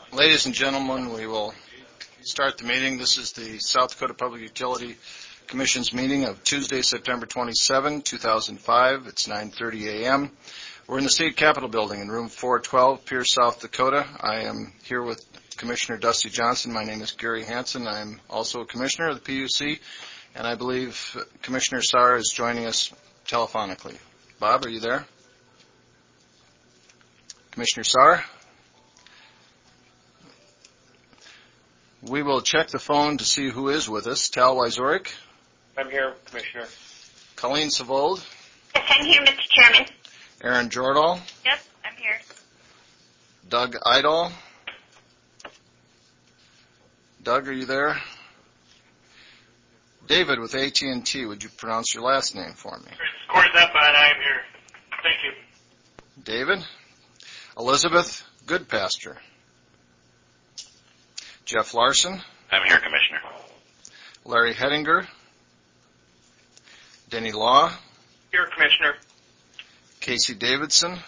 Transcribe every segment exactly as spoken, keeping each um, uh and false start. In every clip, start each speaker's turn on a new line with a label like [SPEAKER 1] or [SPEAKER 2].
[SPEAKER 1] Ladies and gentlemen, we will start the meeting. This is the South Dakota Public Utility Commission's meeting of Tuesday, September twenty-seventh, two thousand five. It's nine thirty a.m. We're in the State Capitol Building in room four twelve, Pierce, South Dakota. I am here with Commissioner Dusty Johnson. My name is Gary Hansen. I'm also a commissioner of the P U C, and I believe Commissioner Saar is joining us telephonically. Bob, are you there? Commissioner Saar? We will check the phone to see who is with us. Tal Wyzorik.
[SPEAKER 2] I'm here, Commissioner.
[SPEAKER 1] Colleen Savold.
[SPEAKER 3] Yes, I'm here, Mister Chairman.
[SPEAKER 1] Aaron Jordahl.
[SPEAKER 3] Yes, I'm here.
[SPEAKER 1] Doug Idol. Doug, are you there? David with A T and T, would you pronounce your last name for me?
[SPEAKER 2] Corey Zappa, and I am here. Thank you.
[SPEAKER 1] David. Elizabeth Goodpasture. Jeff Larson.
[SPEAKER 4] I'm here, Commissioner.
[SPEAKER 1] Larry Hettinger. Denny Law.
[SPEAKER 2] Here, Commissioner.
[SPEAKER 1] Casey Davidson.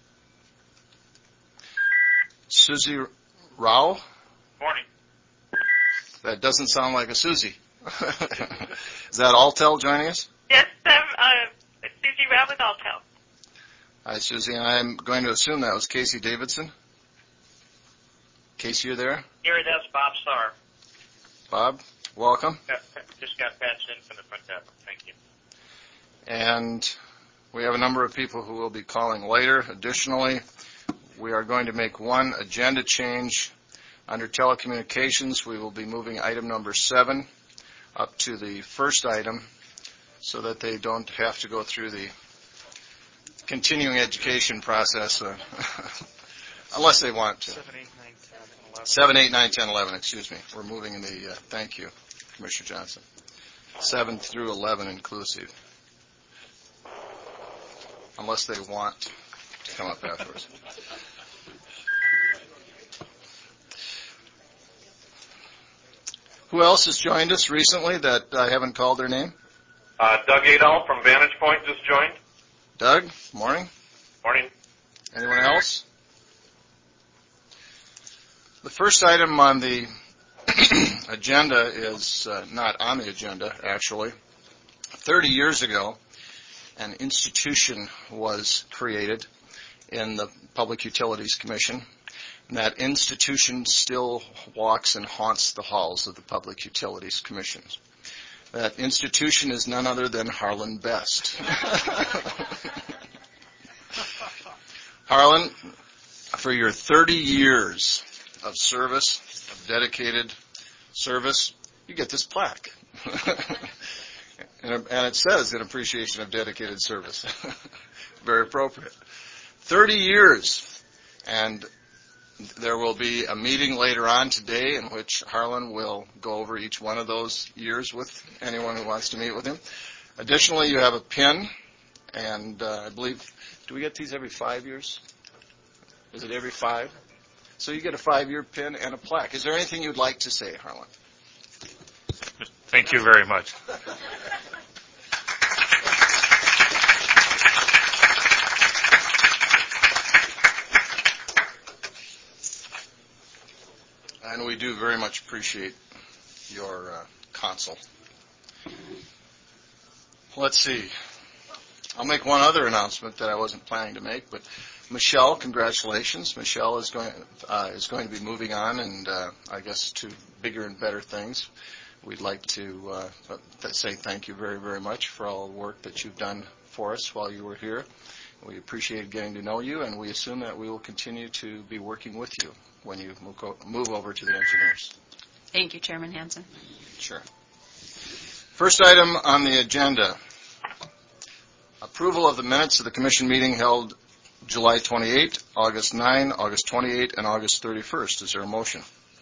[SPEAKER 1] Susie Rao.
[SPEAKER 2] Morning.
[SPEAKER 1] That doesn't sound like a Susie. Is that Altel joining us?
[SPEAKER 3] Yes, I'm uh, Susie Rao with Altel.
[SPEAKER 1] Hi, Susie. And I'm going to assume that was Casey Davidson. Casey, you're there?
[SPEAKER 2] Here it is, Bob Saar.
[SPEAKER 1] Bob, welcome.
[SPEAKER 2] Got, just got patched in from the front desk. Thank you.
[SPEAKER 1] And we have a number of people who will be calling later. Additionally, we are going to make one agenda change. Under telecommunications, we will be moving item number seven up to the first item so that they don't have to go through the continuing education process, uh, unless they want to. seven, eight, nine, ten, eleven, excuse me. We're moving in the, uh, thank you, Commissioner Johnson. seven through eleven inclusive. Unless they want to come up afterwards. Who else has joined us recently that I haven't called their name?
[SPEAKER 2] Uh, Doug Adol from Vantage Point just joined.
[SPEAKER 1] Doug, morning.
[SPEAKER 2] Morning.
[SPEAKER 1] Anyone else? The first item on the agenda is uh, not on the agenda, actually. Thirty years ago, an institution was created in the Public Utilities Commission. And that institution still walks and haunts the halls of the Public Utilities Commission. That institution is none other than Harlan Best. Harlan, for your thirty years of service, of dedicated service, you get this plaque. and, and it says in appreciation of dedicated service. Very appropriate. thirty years. And there will be a meeting later on today in which Harlan will go over each one of those years with anyone who wants to meet with him. Additionally, you have a pin, and uh, I believe, do we get these every five years? Is it every five? So you get a five-year pin and a plaque. Is there anything you'd like to say, Harlan?
[SPEAKER 5] Thank you very much.
[SPEAKER 1] And we do very much appreciate your uh, counsel. Let's see. I'll make one other announcement that I wasn't planning to make, but Michelle, congratulations. Michelle is going uh, is going to be moving on, and uh, I guess to bigger and better things. We'd like to uh, say thank you very, very much for all the work that you've done for us while you were here. We appreciate getting to know you, and we assume that we will continue to be working with you when you move over to the engineers.
[SPEAKER 6] Thank you, Chairman Hansen.
[SPEAKER 1] Sure. First item on the agenda, approval of the minutes of the Commission meeting held July twenty-eighth, August ninth, August twenty-eighth, and August thirty-first. Is there a motion?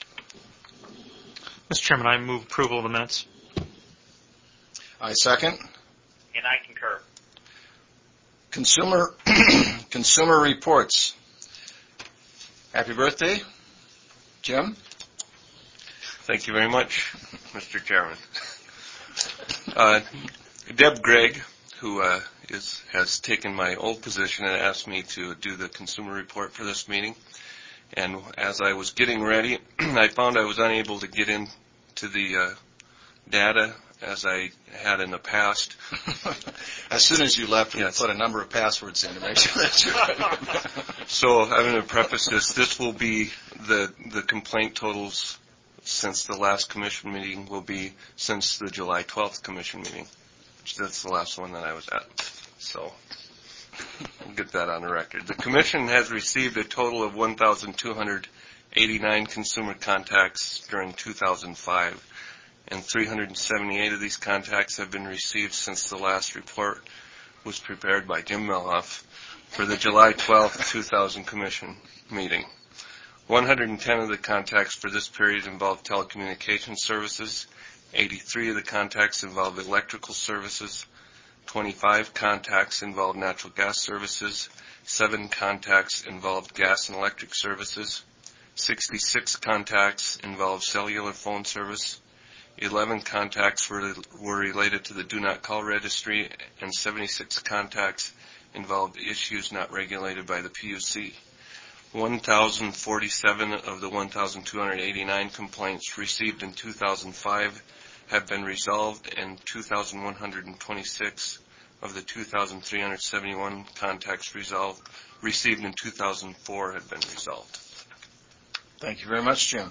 [SPEAKER 5] Mister Chairman, I move approval of the minutes.
[SPEAKER 1] I second.
[SPEAKER 2] And I concur.
[SPEAKER 1] Consumer consumer reports. Happy birthday, Jim.
[SPEAKER 7] Thank you very much, Mister Chairman. Uh, Deb Gregg, who uh, is has taken my old position and asked me to do the consumer report for this meeting, And as I was getting ready, I found I was unable to get into the uh, data as I had in the past.
[SPEAKER 1] As soon as you left, we
[SPEAKER 7] Yes.
[SPEAKER 1] put a number of passwords in to make sure that's right.
[SPEAKER 7] So I'm going to preface this. This will be the the complaint totals since the last commission meeting will be since the July twelfth commission meeting. That's the last one that I was at. So we'll get that on the record. The commission has received a total of one thousand two hundred eighty-nine consumer contacts during two thousand five, and three hundred seventy-eight of these contacts have been received since the last report was prepared by Jim Melhoff for the July twelfth, two thousand commission meeting. one hundred ten of the contacts for this period involved telecommunications services, eighty-three of the contacts involved electrical services, twenty-five contacts involved natural gas services, seven contacts involved gas and electric services, sixty-six contacts involved cellular phone service, eleven contacts were, were related to the Do Not Call registry, and seventy-six contacts involved issues not regulated by the P U C. one thousand forty-seven of the one thousand two hundred eighty-nine complaints received in two thousand five have been resolved, and two thousand one hundred twenty-six of the two thousand three hundred seventy-one contacts resolved, received in two thousand four have been resolved.
[SPEAKER 1] Thank you very much, Jim.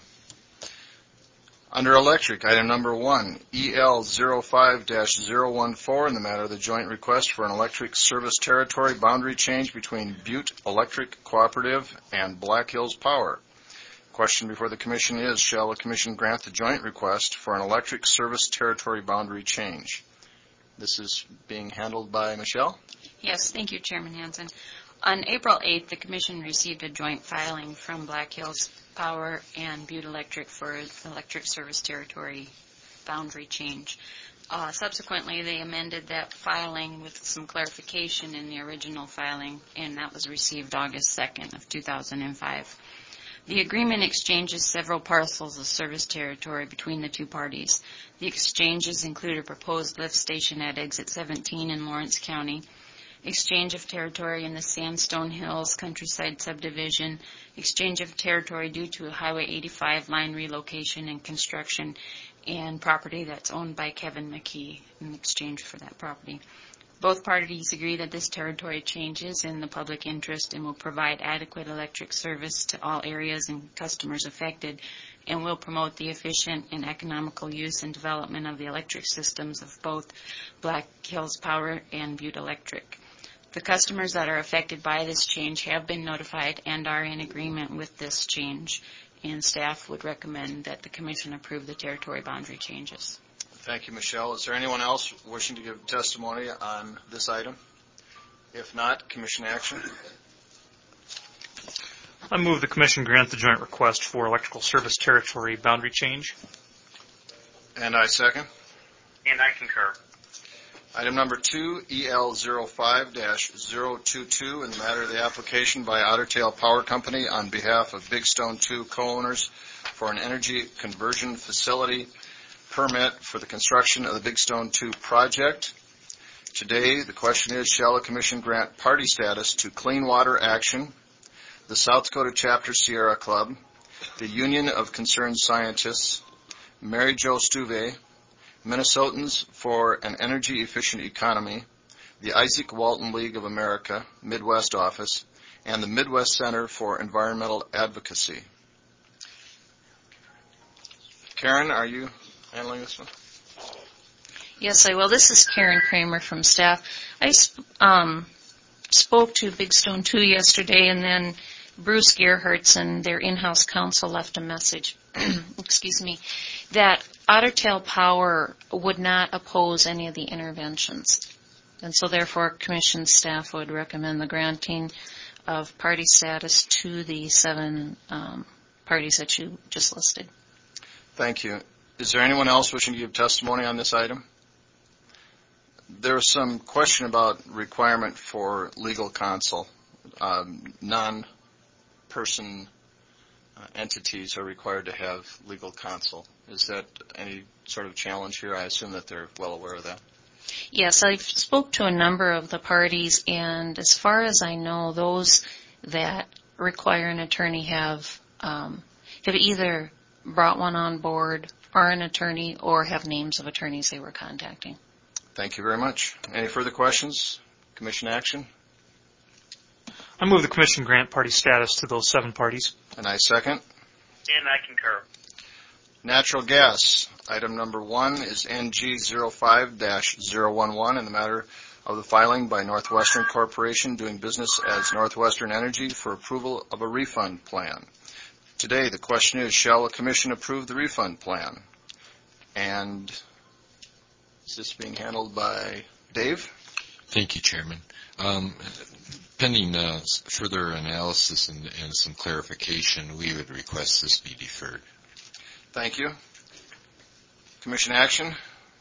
[SPEAKER 1] Under electric, item number one, E L zero five dash zero one four, in the matter of the joint request for an electric service territory boundary change between Butte Electric Cooperative and Black Hills Power. Question before the Commission is, shall the Commission grant the joint request for an electric service territory boundary change? This is being handled by Michelle.
[SPEAKER 6] Yes, thank you, Chairman Hansen. On April eighth, the Commission received a joint filing from Black Hills Power and Butte Electric for electric service territory boundary change. Uh, subsequently, they amended that filing with some clarification in the original filing, and that was received August second of two thousand five. The agreement exchanges several parcels of service territory between the two parties. The exchanges include a proposed lift station at Exit seventeen in Lawrence County, exchange of territory in the Sandstone Hills Countryside Subdivision, exchange of territory due to a Highway eighty-five line relocation and construction, and property that's owned by Kevin McKee in exchange for that property. Both parties agree that this territory change is in the public interest and will provide adequate electric service to all areas and customers affected, and will promote the efficient and economical use and development of the electric systems of both Black Hills Power and Butte Electric. The customers that are affected by this change have been notified and are in agreement with this change, and staff would recommend that the Commission approve the territory boundary changes.
[SPEAKER 1] Thank you, Michelle. Is there anyone else wishing to give testimony on this item? If not, Commission action.
[SPEAKER 5] I move the Commission grant the joint request for electrical service territory boundary change.
[SPEAKER 1] And I second.
[SPEAKER 2] And I concur.
[SPEAKER 1] Item number two, E L zero five dash zero two two, in the matter of the application by Otter Tail Power Company on behalf of Big Stone two co-owners for an energy conversion facility permit for the construction of the Big Stone two project. Today, the question is, shall the Commission grant party status to Clean Water Action, the South Dakota Chapter Sierra Club, the Union of Concerned Scientists, Mary Jo Stuve, Minnesotans for an Energy Efficient Economy, the Isaac Walton League of America Midwest Office, and the Midwest Center for Environmental Advocacy. Karen, are you handling this one?
[SPEAKER 4] Yes, I will. This is Karen Kramer from staff. I sp- um, spoke to Big Stone two yesterday, and then Bruce Gerhartz and their in-house counsel left a message, excuse me, that Otter Tail Power would not oppose any of the interventions. And so therefore, Commission staff would recommend the granting of party status to the seven um, parties that you just listed.
[SPEAKER 1] Thank you. Is there anyone else wishing to give testimony on this item? There was some question about requirement for legal counsel. Um, non-person uh, entities are required to have legal counsel. Is that any sort of challenge here? I assume that they're well aware of that.
[SPEAKER 4] Yes, I've spoke to a number of the parties, and as far as I know, those that require an attorney have um, have either brought one on board or an attorney or have names of attorneys they were contacting.
[SPEAKER 1] Thank you very much. Any further questions? Commission action?
[SPEAKER 5] I move the commission grant party status to those seven parties.
[SPEAKER 1] And I second.
[SPEAKER 2] And I concur.
[SPEAKER 1] Natural gas. Item number one is N G zero five dash zero one one in the matter of the filing by Northwestern Corporation doing business as Northwestern Energy for approval of a refund plan. Today, the question is, shall the commission approve the refund plan? And is this being handled by Dave?
[SPEAKER 8] Thank you, Chairman. Um, pending uh, further analysis and, and some clarification, we would request this be deferred.
[SPEAKER 1] Thank you. Commission action?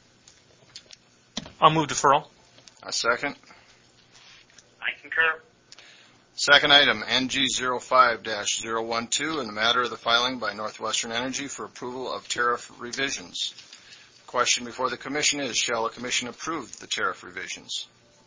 [SPEAKER 5] I'll move deferral.
[SPEAKER 1] A second.
[SPEAKER 2] I concur.
[SPEAKER 1] Second item, N G zero five dash zero one two, in the matter of the filing by Northwestern Energy for approval of tariff revisions. The question before the commission is, shall the commission approve the tariff revisions?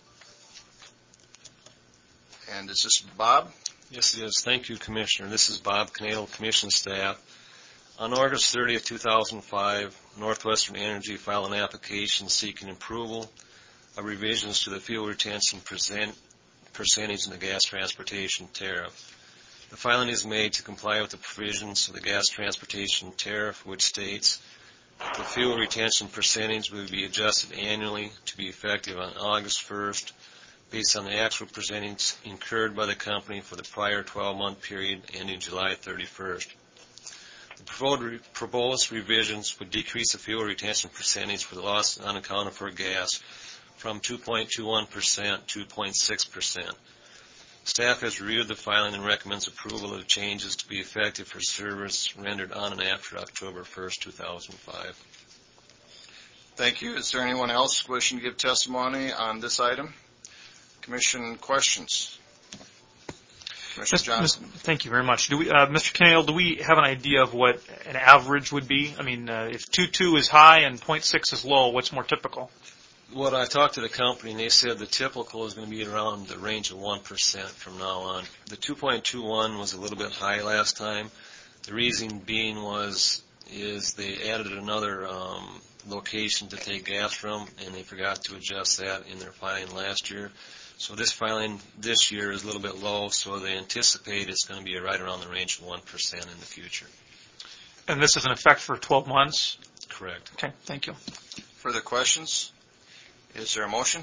[SPEAKER 1] And is this Bob?
[SPEAKER 9] Yes, it is. Thank you, Commissioner. This is Bob Knadel, Commission staff. On August thirtieth, two thousand five, Northwestern Energy filed an application seeking approval of revisions to the fuel retention percent, percentage in the gas transportation tariff. The filing is made to comply with the provisions of the gas transportation tariff, which states the fuel retention percentage will be adjusted annually to be effective on August first based on the actual percentage incurred by the company for the prior twelve-month period ending July thirty-first. The proposed revisions would decrease the fuel retention percentage for the lost and unaccounted for gas from two point two one percent to two point six percent. Staff has reviewed the filing and recommends approval of the changes to be effective for service rendered on and after October first, two thousand five.
[SPEAKER 1] Thank you. Is there anyone else wishing to give testimony on this item? Commission questions? Commissioner Johnson.
[SPEAKER 5] Thank you very much. Do we, uh, Mister Knadel, do we have an idea of what an average would be? I mean, uh, if two point two is high and zero point six is low, what's more typical?
[SPEAKER 9] What I talked to the company, and they said the typical is going to be around the range of one percent from now on. The two point two one was a little bit high last time. The reason being was is they added another um, location to take gas from, and they forgot to adjust that in their filing last year. So this filing this year is a little bit low, so they anticipate it's going to be right around the range of one percent in the future.
[SPEAKER 5] And this is in effect for twelve months?
[SPEAKER 9] Correct.
[SPEAKER 5] Okay, thank you.
[SPEAKER 1] Further questions? Is there a motion?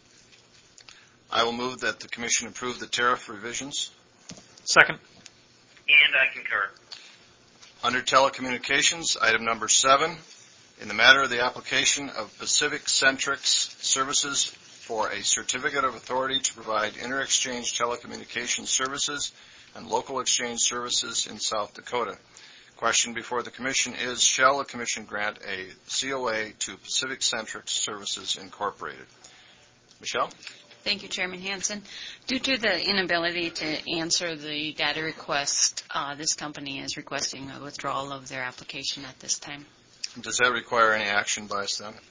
[SPEAKER 1] I will move that the commission approve the tariff revisions.
[SPEAKER 5] Second.
[SPEAKER 2] And I concur.
[SPEAKER 1] Under telecommunications, item number seven, in the matter of the application of Pacific Centrix Services for a certificate of authority to provide inter-exchange telecommunications services and local exchange services in South Dakota. Question before the commission is, shall the commission grant a C O A to Pacific Centrix Services Incorporated? Michelle?
[SPEAKER 6] Thank you, Chairman Hansen. Due to the inability to answer the data request, uh, this company is requesting a withdrawal of their application at this time.
[SPEAKER 1] Does that require any action by us then?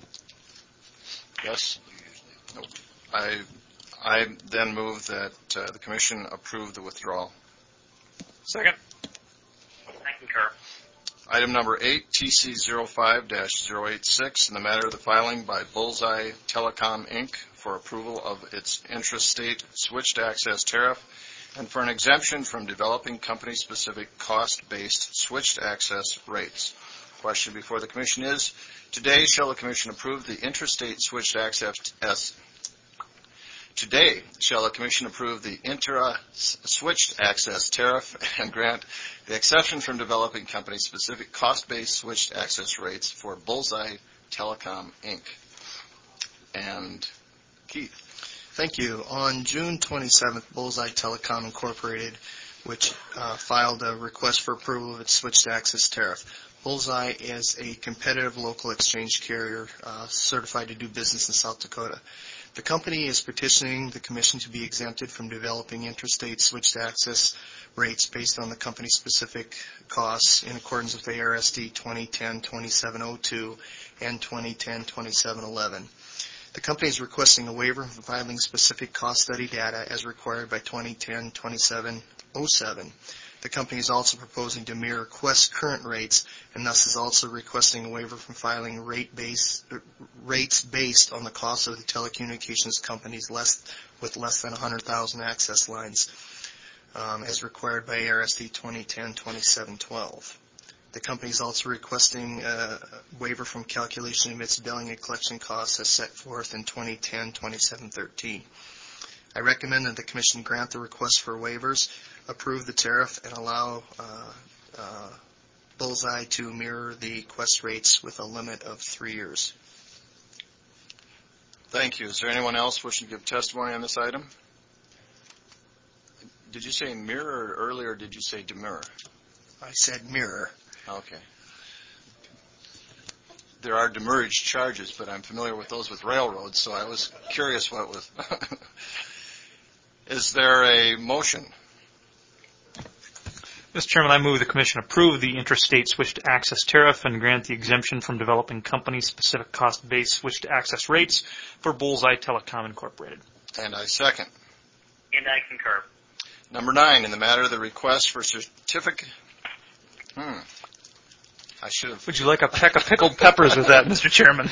[SPEAKER 1] Yes? No. I, I then move that uh, the commission approve the withdrawal.
[SPEAKER 5] Second.
[SPEAKER 2] I concur.
[SPEAKER 1] Item number eight, T C zero five dash zero eight six, in the matter of the filing by Bullseye Telecom, Incorporated for approval of its intrastate switched access tariff and for an exemption from developing company-specific cost-based switched access rates. Question before the commission is, today shall the commission approve the intrastate switched access S Today, shall the Commission approve the intra-switched access tariff and grant the exception from developing company-specific cost-based switched access rates for Bullseye Telecom, Incorporated? And Keith.
[SPEAKER 10] Thank you. On June twenty-seventh, Bullseye Telecom Incorporated, which uh, filed a request for approval of its switched access tariff. Bullseye is a competitive local exchange carrier uh, certified to do business in South Dakota. The company is petitioning the Commission to be exempted from developing interstate switched access rates based on the company's specific costs in accordance with A R S D twenty ten dash twenty-seven oh two and twenty ten dash twenty-seven eleven. The company is requesting a waiver of filing specific cost study data as required by twenty ten dash twenty-seven oh seven. The company is also proposing to mirror Quest's current rates and thus is also requesting a waiver from filing rate base, rates based on the cost of the telecommunications companies less, with less than one hundred thousand access lines um, as required by A R S D twenty ten twenty-seven twelve. The company is also requesting a waiver from calculation of its billing and collection costs as set forth in twenty ten twenty-seven thirteen. I recommend that the Commission grant the request for waivers, approve the tariff, and allow uh, uh, Bullseye to mirror the Quest rates with a limit of three years.
[SPEAKER 1] Thank you. Is there anyone else wishing to give testimony on this item? Did you say mirror or earlier did you say demur?
[SPEAKER 10] I said mirror.
[SPEAKER 1] Okay. There are demurrage charges, but I'm familiar with those with railroads, so I was curious what was. Is there a motion?
[SPEAKER 5] Mister Chairman, I move the Commission approve the interstate switch-to-access tariff and grant the exemption from developing company-specific cost-based switch-to-access rates for Bullseye Telecom Incorporated.
[SPEAKER 1] And I second.
[SPEAKER 2] And I concur.
[SPEAKER 1] Number nine, in the matter of the request for certificate. Hmm. I should have.
[SPEAKER 5] Would you like a peck of pickled peppers with that, Mister Chairman?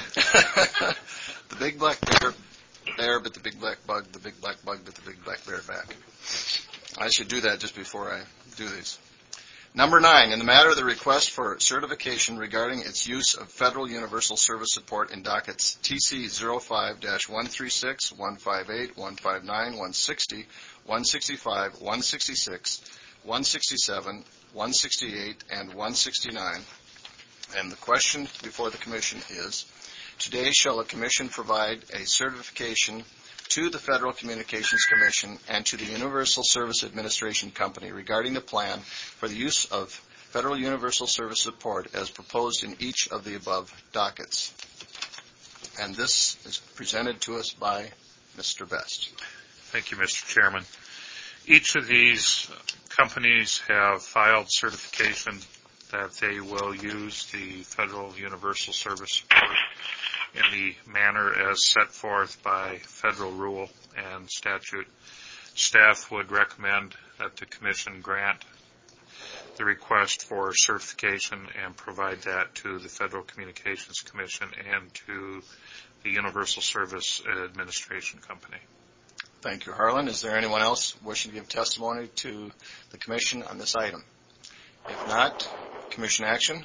[SPEAKER 1] The big black bear, bear, but the big black bug, the big black bug, but the big black bear back. I should do that just before I do these. Number nine, in the matter of the request for certification regarding its use of federal universal service support in dockets T C zero five dash one three six, one five eight, one five nine, one sixty, one sixty-five, one sixty-six, one sixty-seven, one sixty-eight, and one sixty-nine. And the question before the Commission is, today shall the Commission provide a certification to the Federal Communications Commission and to the Universal Service Administration Company regarding the plan for the use of Federal Universal Service support as proposed in each of the above dockets. And this is presented to us by Mister Best.
[SPEAKER 11] Thank you, Mister Chairman. Each of these companies have filed certification that they will use the Federal Universal Service support in the manner as set forth by federal rule and statute. Staff would recommend that the Commission grant the request for certification and provide that to the Federal Communications Commission and to the Universal Service Administration Company.
[SPEAKER 1] Thank you, Harlan. Is there anyone else wishing to give testimony to the Commission on this item? If not, Commission action.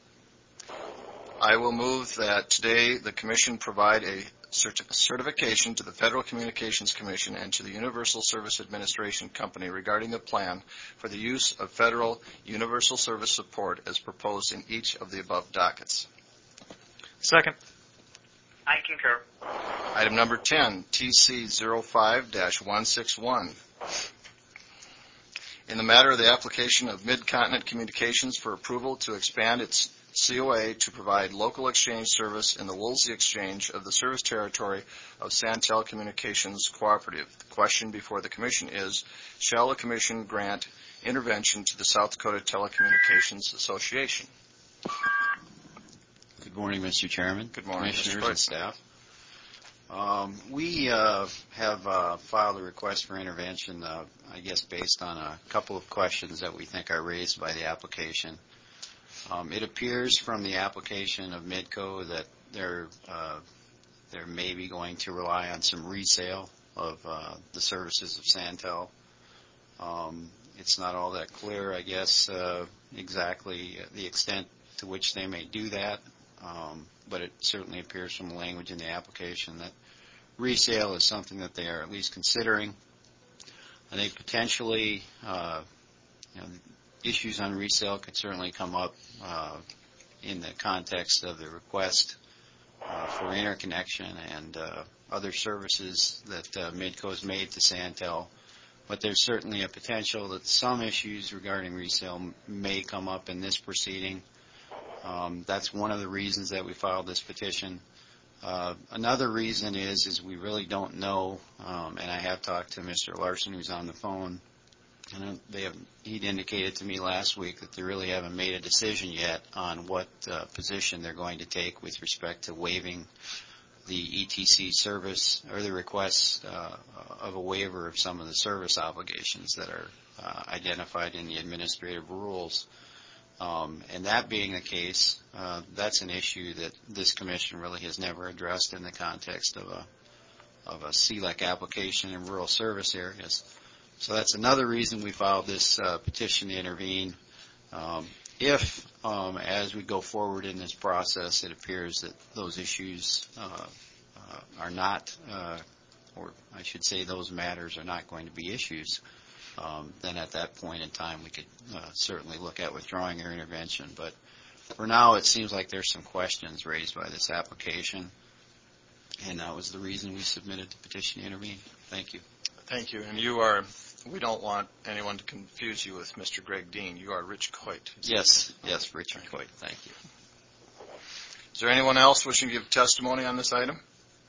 [SPEAKER 1] I will move that today the Commission provide a certi- certification to the Federal Communications Commission and to the Universal Service Administration Company regarding the plan for the use of Federal Universal Service support as proposed in each of the above dockets.
[SPEAKER 5] Second.
[SPEAKER 2] I concur.
[SPEAKER 1] Item number ten, T C zero five dash one sixty-one. In the matter of the application of Mid-Continent Communications for approval to expand its C O A to provide local exchange service in the Woolsey Exchange of the service territory of Santel Communications Cooperative. The question before the Commission is, shall the Commission grant intervention to the South Dakota Telecommunications Association?
[SPEAKER 12] Good morning, Mister Chairman.
[SPEAKER 1] Good morning,
[SPEAKER 12] Commissioners
[SPEAKER 1] Mister
[SPEAKER 12] and staff. Um, we uh, have uh, filed a request for intervention, uh, I guess, based on a couple of questions that we think are raised by the application. Um, it appears from the application of Midco that they're uh, they're maybe going to rely on some resale of uh, the services of Santel. Um, it's not all that clear, I guess, uh, exactly the extent to which they may do that. Um, but it certainly appears from the language in the application that resale is something that they are at least considering. I think potentially, uh, you know, issues on resale could certainly come up uh, in the context of the request uh, for interconnection and uh, other services that uh, Midco has made to Santel. But there's certainly a potential that some issues regarding resale may come up in this proceeding. Um, that's one of the reasons that we filed this petition. Uh, another reason is, is we really don't know, um, and I have talked to Mister Larson, who's on the phone, and they have, he'd indicated to me last week that they really haven't made a decision yet on what uh, position they're going to take with respect to waiving the E T C service or the request uh, of a waiver of some of the service obligations that are uh, identified in the administrative rules. Um, and that being the case, uh, that's an issue that this commission really has never addressed in the context of a of a C L E C application in rural service areas. So that's another reason we filed this uh, petition to intervene. Um, if, um, as we go forward in this process, it appears that those issues uh, uh, are not, uh, or I should say those matters are not going to be issues, um, then at that point in time we could uh, certainly look at withdrawing our intervention. But for now, it seems like there's some questions raised by this application, and that was the reason we submitted the petition to intervene. Thank you.
[SPEAKER 1] Thank you. And you are, we don't want anyone to confuse you with Mister Greg Dean. You are Rich Coit.
[SPEAKER 12] Yes, yes, Richard Coit. Thank you.
[SPEAKER 1] Is there anyone else wishing to give testimony on this item?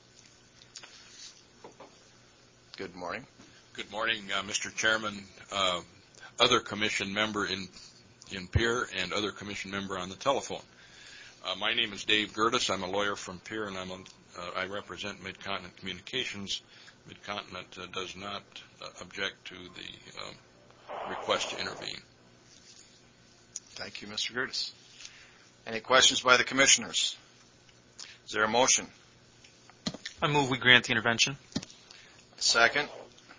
[SPEAKER 1] Good morning.
[SPEAKER 13] Good morning, uh, Mister Chairman, uh, other commission member in in Pierre, and other commission member on the telephone. Uh, my name is Dave Gertis. I'm a lawyer from Pierre, and I'm a, uh, I represent Mid-Continent Communications. Mid-Continent uh, does not uh, object to the um, request to intervene.
[SPEAKER 1] Thank you, Mister Gertis. Any questions by the commissioners? Is there a motion?
[SPEAKER 5] I move we grant the intervention.
[SPEAKER 1] Second.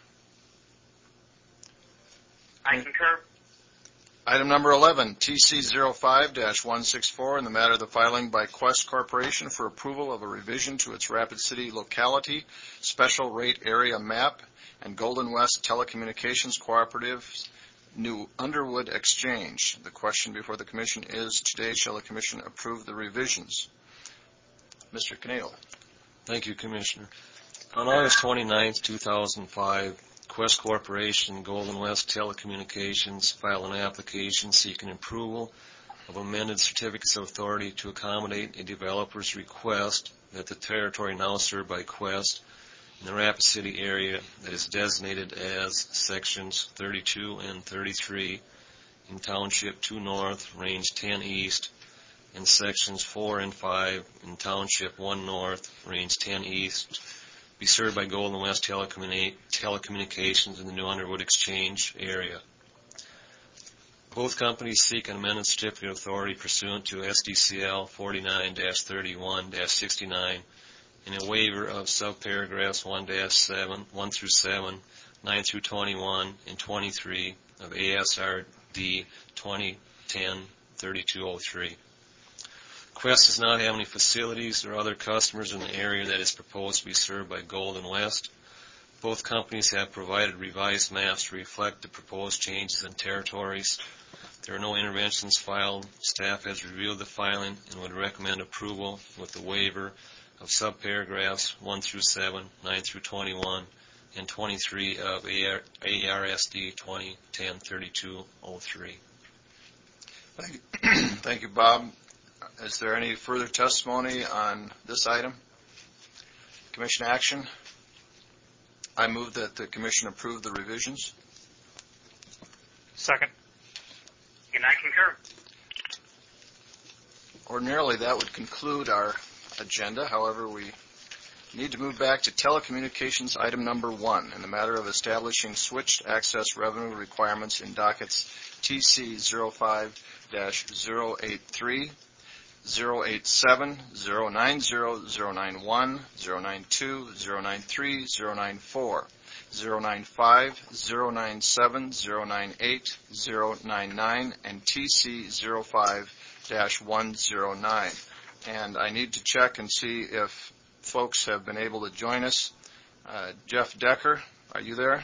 [SPEAKER 2] I concur.
[SPEAKER 1] Item number eleven, T C zero five dash one six four, in the matter of the filing by Quest Corporation for approval of a revision to its Rapid City locality special rate area map and Golden West Telecommunications Cooperative's new Underwood Exchange. The question before the Commission is, today shall the Commission approve the revisions? Mister Knadel.
[SPEAKER 9] Thank you, Commissioner. On August twenty-ninth, two thousand five, Quest Corporation, Golden West Telecommunications filed an application seeking approval of amended certificates of authority to accommodate a developer's request that the territory now served by Quest in the Rapid City area that is designated as Sections thirty-two and thirty-three in Township two North, Range ten East, and Sections four and five in Township one North, Range ten East, be served by Golden West Telecommuni- Telecommunications in the new Underwood Exchange area. Both companies seek an amended certificate of authority pursuant to S D C L forty-nine dash thirty-one dash sixty-nine and a waiver of subparagraphs one dash seven, one through seven, nine through twenty-one, and twenty-three of A S R D twenty ten dash thirty-two oh three. Quest does not have any facilities or other customers in the area that is proposed to be served by Golden West. Both companies have provided revised maps to reflect the proposed changes in territories. There are no interventions filed. Staff has reviewed the filing and would recommend approval with the waiver of subparagraphs one through seven, nine through twenty-one, and twenty-three of A R S D twenty ten dash thirty-two oh three.
[SPEAKER 1] Thank you. Thank you, Bob. Is there any further testimony on this item? Commission action? I move that the Commission approve the revisions.
[SPEAKER 2] Second. And I concur.
[SPEAKER 1] Ordinarily, that would conclude our agenda. However, we need to move back to telecommunications item number one in the matter of establishing switched access revenue requirements in dockets T C zero five dash zero eight three, zero eight seven, zero nine zero, zero nine one, zero nine two, zero nine three, zero nine four, zero nine five, zero nine seven, zero nine eight, zero nine nine, and T C zero five dash one zero nine. And I need to check and see if folks have been able to join us. Uh, Jeff Decker, are you there?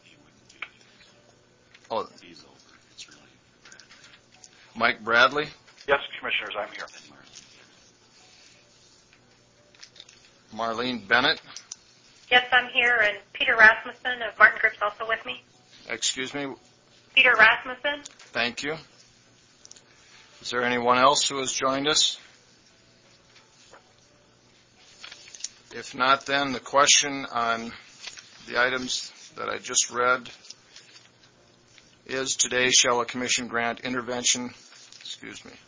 [SPEAKER 1] Oh, Mike Bradley?
[SPEAKER 14] Yes, Commissioners, I'm here.
[SPEAKER 1] Marlene Bennett?
[SPEAKER 3] Yes, I'm here, and Peter Rasmussen of Martin Group's also with me.
[SPEAKER 1] Excuse me?
[SPEAKER 3] Peter Rasmussen.
[SPEAKER 1] Thank you. Is there anyone else who has joined us? If not, then the question on the items that I just read is, today shall a commission grant intervention, excuse me,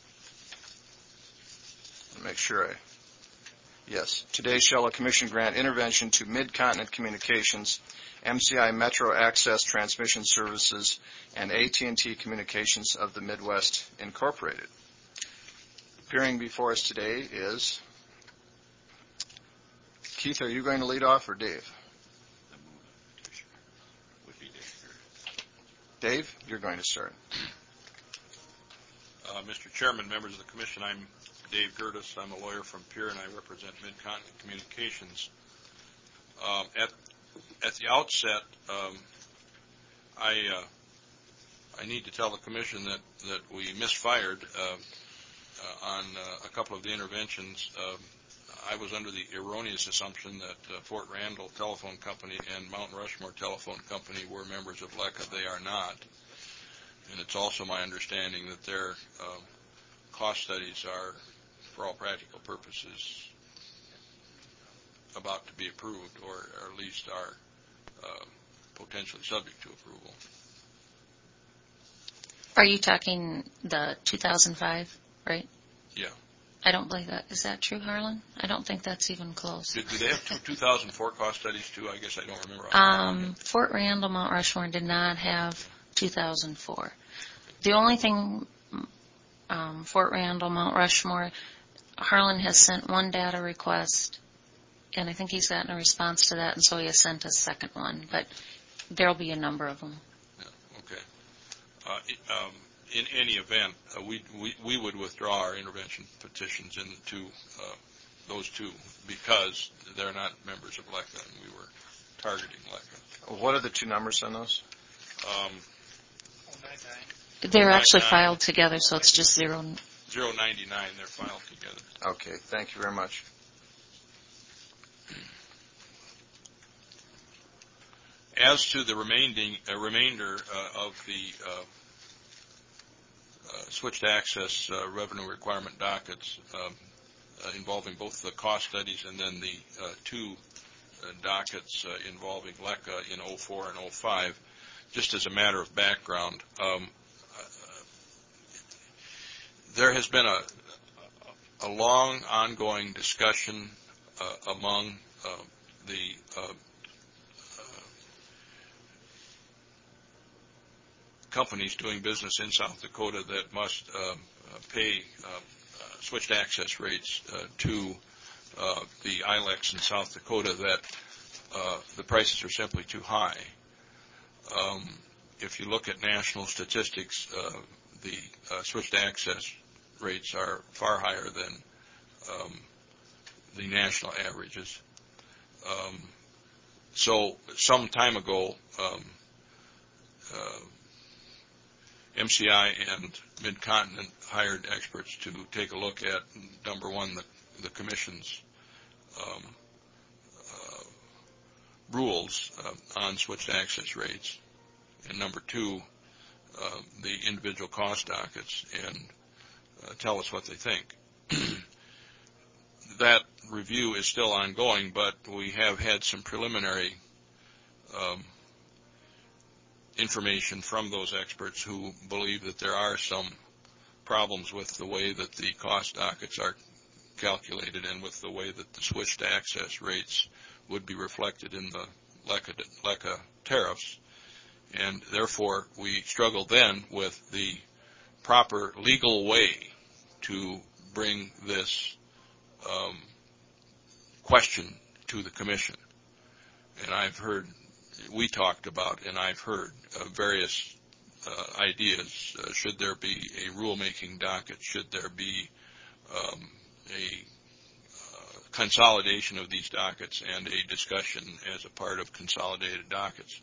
[SPEAKER 1] I'll make sure I, yes, today shall a commission grant intervention to Mid-Continent Communications M C I Metro Access Transmission Services, and A T and T Communications of the Midwest, Incorporated. Appearing before us today is Keith. Are you going to lead off or Dave? Dave, you're going to start.
[SPEAKER 13] Uh, Mister Chairman, members of the Commission, I'm Dave Gertis. I'm a lawyer from Pierre, and I represent Mid-Continent Communications. Um, at at the outset, um, I uh, I need to tell the Commission that that we misfired uh, uh, on uh, a couple of the interventions. Uh, I was under the erroneous assumption that uh, Fort Randall Telephone Company and Mount Rushmore Telephone Company were members of LECA. They are not. And it's also my understanding that their uh, cost studies are, for all practical purposes, about to be approved, or, or at least are uh, potentially subject to approval.
[SPEAKER 4] Are you talking the two thousand five, right?
[SPEAKER 13] Yeah.
[SPEAKER 4] I don't believe that. Is that true, Harlan? I don't think that's even close.
[SPEAKER 13] Did, did they have two, two thousand four cost studies too? I guess I don't remember.
[SPEAKER 4] Um, Fort Randall, Mount Rushmore did not have two thousand four. The only thing, um, Fort Randall, Mount Rushmore, Harlan has sent one data request, and I think he's gotten a response to that, and so he has sent a second one. But there'll be a number of them.
[SPEAKER 13] Yeah, okay. Uh, it, um, in any event, uh, we, we we would withdraw our intervention petitions in the two, uh, those two, because they're not members of LECA, and we were targeting LECA.
[SPEAKER 1] What are the two numbers on those?
[SPEAKER 13] Um,
[SPEAKER 4] They're actually filed together, so it's just zero.
[SPEAKER 13] zero ninety-nine, they're filed together.
[SPEAKER 1] Okay, thank you very much.
[SPEAKER 13] As to the remaining, uh, remainder uh, of the uh, uh, switched access uh, revenue requirement dockets um, uh, involving both the cost studies and then the uh, two uh, dockets uh, involving LECA in oh four and oh five, just as a matter of background, um, there has been a, a long, ongoing discussion uh, among uh, the uh, uh, companies doing business in South Dakota that must uh, uh, pay uh, uh, switched access rates uh, to uh, the I L E Cs in South Dakota that uh, the prices are simply too high. Um, if you look at national statistics, uh, the uh, switched access rates are far higher than um, the national averages. Um, so some time ago, um, uh, M C I and Mid-Continent hired experts to take a look at, number one, the, the Commission's um, uh, rules uh, on switched access rates, and number two, uh, the individual cost dockets, and Uh, tell us what they think. That review is still ongoing, but we have had some preliminary um, information from those experts who believe that there are some problems with the way that the cost dockets are calculated and with the way that the switched access rates would be reflected in the LECA, LECA tariffs. And therefore, we struggle then with the proper legal way to bring this um, question to the Commission. And I've heard, we talked about, and I've heard uh, various uh, ideas. Uh, should there be a rulemaking docket? Should there be um, a uh, consolidation of these dockets and a discussion as a part of consolidated dockets?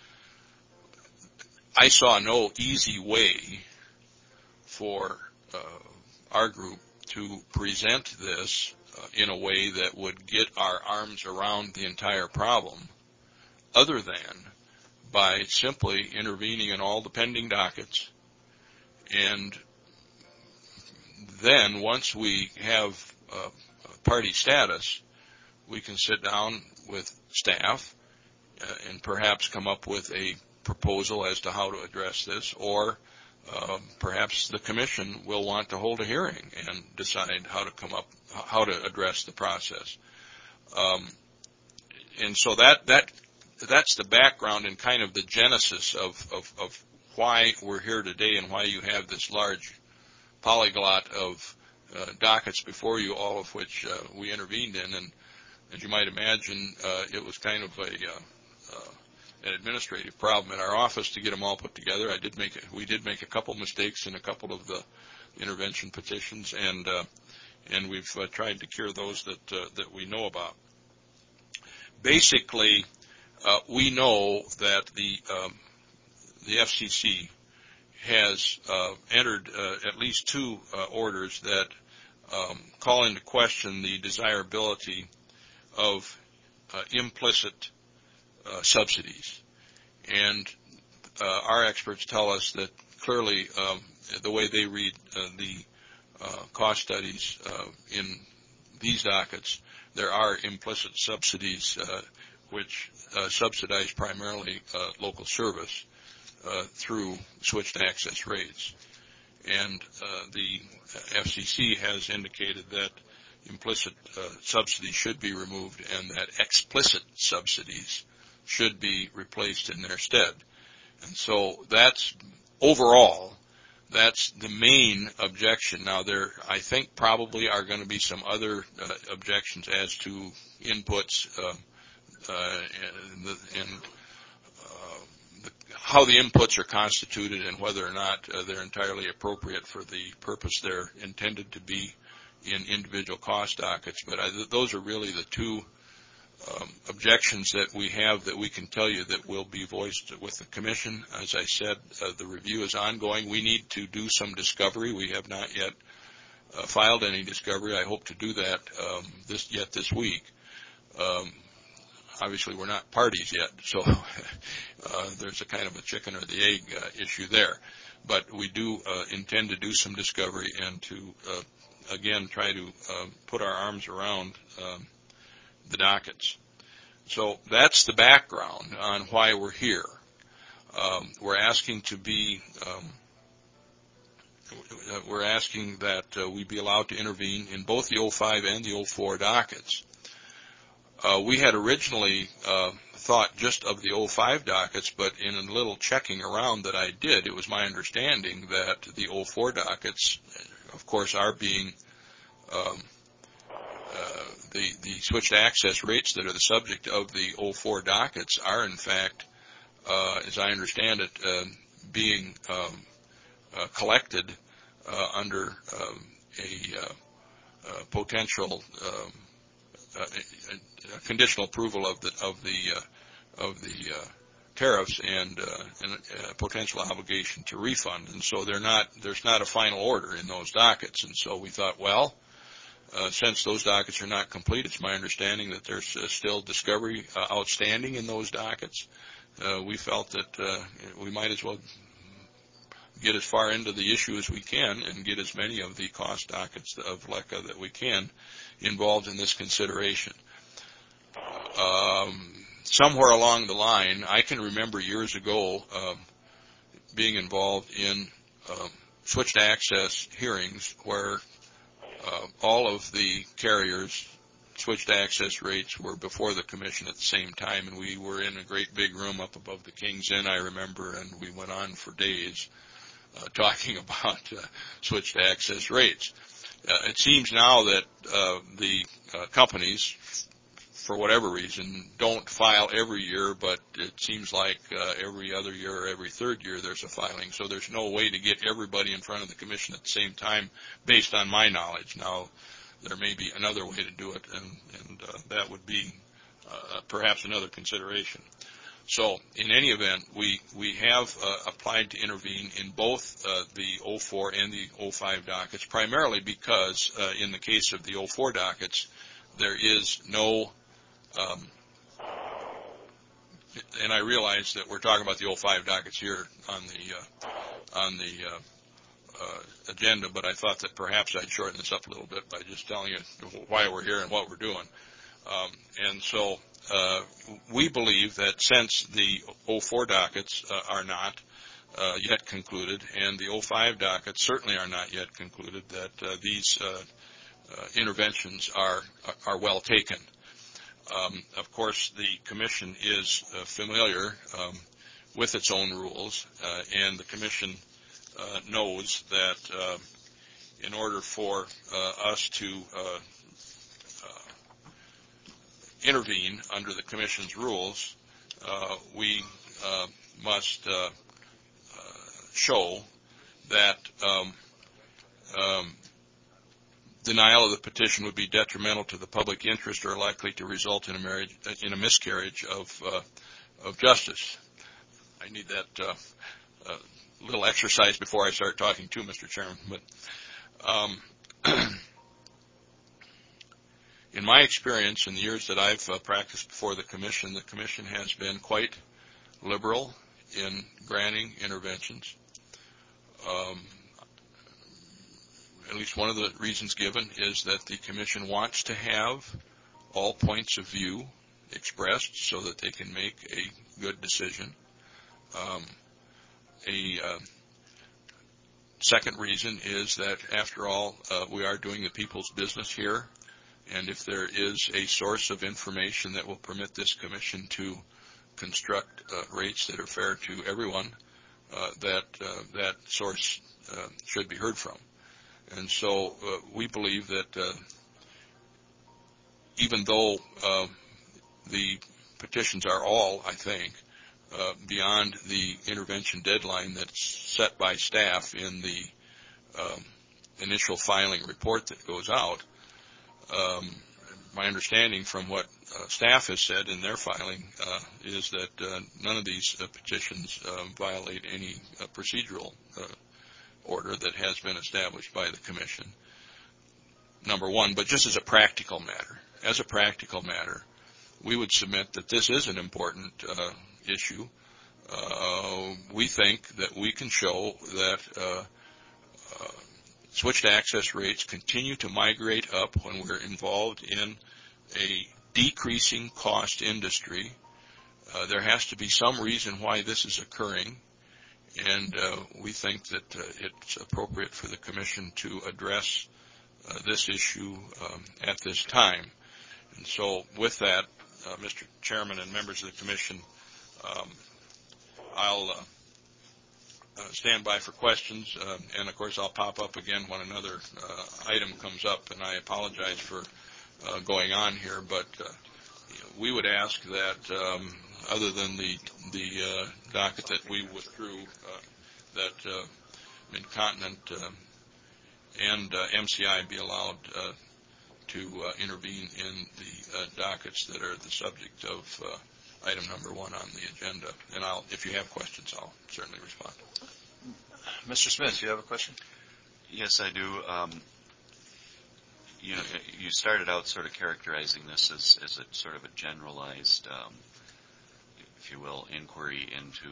[SPEAKER 13] I saw no easy way for uh, our group to present this uh, in a way that would get our arms around the entire problem, other than by simply intervening in all the pending dockets. And then once we have uh, party status, we can sit down with staff uh, and perhaps come up with a proposal as to how to address this, or uh, perhaps the Commission will want to hold a hearing and decide how to come up, how to address the process. Um, and so that that that's the background and kind of the genesis of, of, of why we're here today and why you have this large polyglot of uh, dockets before you, all of which uh, we intervened in. And as you might imagine, uh, it was kind of a uh, uh, an administrative problem in our office to get them all put together. I did make a, we did make a couple mistakes in a couple of the intervention petitions, and uh, and we've uh, tried to cure those that uh, that we know about. Basically, uh, we know that the um, the F C C has uh, entered uh, at least two uh, orders that um, call into question the desirability of uh, implicit uh, subsidies. And uh, our experts tell us that clearly um, the way they read uh, the uh, cost studies uh, in these dockets, there are implicit subsidies uh, which uh, subsidize primarily uh, local service uh, through switched access rates. And uh, the F C C has indicated that implicit uh, subsidies should be removed and that explicit subsidies should be replaced in their stead. And so that's overall, that's the main objection. Now there, I think probably are going to be some other uh, objections as to inputs uh, uh, and, the, and uh, the, how the inputs are constituted and whether or not uh, they're entirely appropriate for the purpose they're intended to be in individual cost dockets. But I, those are really the two um, objections that we have that we can tell you that will be voiced with the Commission. As I said, uh, the review is ongoing. We need to do some discovery. We have not yet uh, filed any discovery. I hope to do that um, this yet this week. Um, obviously, we're not parties yet, so uh, there's a kind of a chicken or the egg uh, issue there. But we do uh, intend to do some discovery and to uh, again, try to uh, put our arms around um, the dockets. So that's the background on why we're here. Um, we're asking to be, um, we're asking that uh, we be allowed to intervene in both the oh five and the oh four dockets. Uh, we had originally uh, thought just of the oh five dockets, but in a little checking around that I did, it was my understanding that the oh four dockets, of course, are being um, uh, the the switched access rates that are the subject of the oh four dockets are, in fact, uh, as I understand it, uh, being um, uh, collected uh, under um, a, uh, a potential um, uh, a, a conditional approval of the of the uh, of the uh, tariffs and, uh, and a potential obligation to refund. And so they're not, there's not a final order in those dockets. And so we thought, well, uh, since those dockets are not complete, it's my understanding that there's uh, still discovery uh, outstanding in those dockets. Uh, we felt that uh, we might as well get as far into the issue as we can and get as many of the cost dockets of LECA that we can involved in this consideration. Um, Somewhere along the line, I can remember years ago um, being involved in um, switched access hearings where uh, all of the carriers' switched access rates were before the Commission at the same time, and we were in a great big room up above the King's Inn, I remember, and we went on for days uh, talking about uh, switched access rates. Uh, it seems now that uh, the uh, companies, for whatever reason, don't file every year, but it seems like uh, every other year or every third year there's a filing. So there's no way to get everybody in front of the Commission at the same time, based on my knowledge. Now, there may be another way to do it, and, and uh, that would be uh, perhaps another consideration. So, in any event, we we have uh, applied to intervene in both uh, the oh four and the oh five dockets, primarily because uh, in the case of the oh four dockets, there is no Um, and I realize that we're talking about the oh five dockets here on the uh, on the uh, uh, agenda, but I thought that perhaps I'd shorten this up a little bit by just telling you why we're here and what we're doing. Um, and so uh, we believe that since the oh four dockets uh, are not uh, yet concluded, and the oh five dockets certainly are not yet concluded, that uh, these uh, uh, interventions are are well taken. Um, of course, the Commission is uh, familiar um, with its own rules, uh, and the Commission uh, knows that uh, in order for uh, us to uh, uh, intervene under the Commission's rules, uh, we uh, must uh, uh, show that um, um, denial of the petition would be detrimental to the public interest or likely to result in a marriage, in a miscarriage of uh, of justice. I need that uh, uh, little exercise before I start talking too, Mister Chairman. But um, in my experience, in the years that I've uh, practiced before the Commission, the Commission has been quite liberal in granting interventions. Um, at least one of the reasons given is that the Commission wants to have all points of view expressed so that they can make a good decision. Um, a uh, second reason is that, after all, uh, we are doing the people's business here, and if there is a source of information that will permit this Commission to construct uh, rates that are fair to everyone, uh, that uh, that source uh, should be heard from. And so uh, we believe that uh, even though uh, the petitions are all, I think, uh, beyond the intervention deadline that's set by staff in the um, initial filing report that goes out, um, my understanding from what uh, staff has said in their filing uh, is that uh, none of these uh, petitions uh, violate any uh, procedural uh, order that has been established by the Commission, number one. But just as a practical matter, as a practical matter, we would submit that this is an important uh, issue. Uh, we think that we can show that uh, uh, switched access rates continue to migrate up when we're involved in a decreasing cost industry. Uh, there has to be some reason why this is occurring, and uh, we think that uh, it's appropriate for the Commission to address uh, this issue um, at this time. And so with that, uh, Mister Chairman and members of the Commission, um, I'll uh, uh, stand by for questions, uh, and of course I'll pop up again when another uh, item comes up, and I apologize for uh, going on here, but uh, we would ask that um, other than the the uh, docket that we withdrew, uh, that uh, Mid-Continent uh, and uh, M C I be allowed uh, to uh, intervene in the uh, dockets that are the subject of uh, item number one on the agenda. And I'll, if you have questions, I'll certainly respond.
[SPEAKER 1] Mister Smith, you have a question?
[SPEAKER 15] Yes, I do. Um, you know, you started out sort of characterizing this as, as a sort of a generalized, um, if you will, inquiry into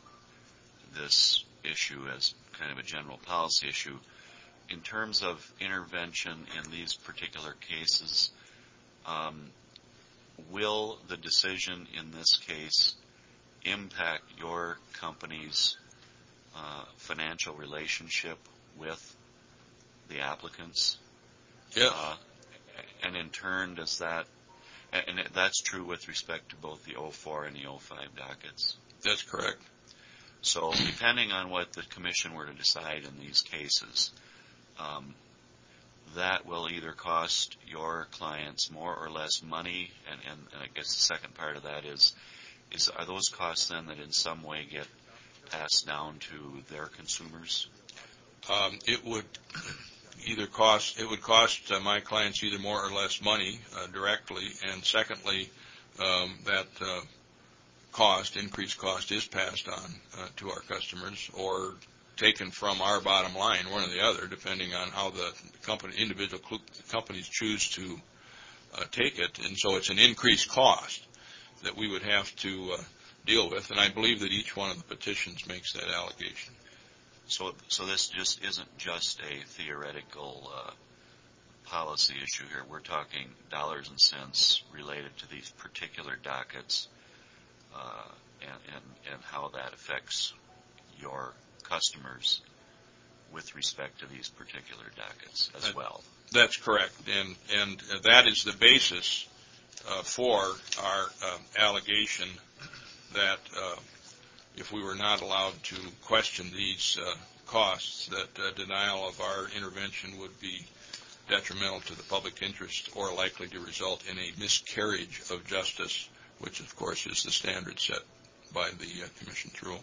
[SPEAKER 15] this issue as kind of a general policy issue. In terms of intervention in these particular cases, um, will the decision in this case impact your company's uh, financial relationship with the applicants?
[SPEAKER 13] Yeah.
[SPEAKER 15] Uh, and in turn, does that, and that's true with respect to both the oh four and the oh five dockets?
[SPEAKER 13] That's correct.
[SPEAKER 15] So depending on what the Commission were to decide in these cases, um, that will either cost your clients more or less money, and, and, and I guess the second part of that is, is are those costs then that in some way get passed down to their consumers?
[SPEAKER 13] Um, it would either cost, it would cost uh, my clients either more or less money uh, directly, and secondly, um, that uh, cost, increased cost, is passed on uh, to our customers or taken from our bottom line, one or the other, depending on how the company, individual cl- companies choose to uh, take it. And so it's an increased cost that we would have to uh, deal with, and I believe that each one of the petitions makes that allegation.
[SPEAKER 15] So, so this just isn't just a theoretical uh, policy issue here. We're talking dollars and cents related to these particular dockets, uh, and, and, and how that affects your customers with respect to these particular dockets as
[SPEAKER 13] that,
[SPEAKER 15] well.
[SPEAKER 13] That's correct, and and that is the basis uh, for our uh, allegation that uh, if we were not allowed to question these uh, costs, that uh, denial of our intervention would be detrimental to the public interest or likely to result in a miscarriage of justice, which, of course, is the standard set by the uh, Commission's rule.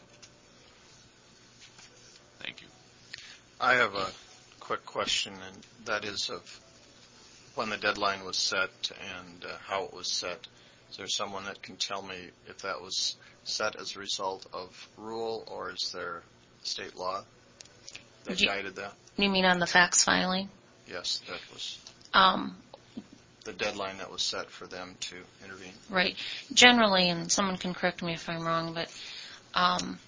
[SPEAKER 15] Thank you.
[SPEAKER 1] I have a quick question, and that is of when the deadline was set and uh, how it was set. Is there someone that can tell me if that was set as a result of rule, or is there state law that
[SPEAKER 4] you,
[SPEAKER 1] guided that?
[SPEAKER 4] You mean on the fax filing?
[SPEAKER 1] Yes, that was
[SPEAKER 4] um,
[SPEAKER 1] the deadline that was set for them to intervene.
[SPEAKER 4] Right. Generally, and someone can correct me if I'm wrong, but um,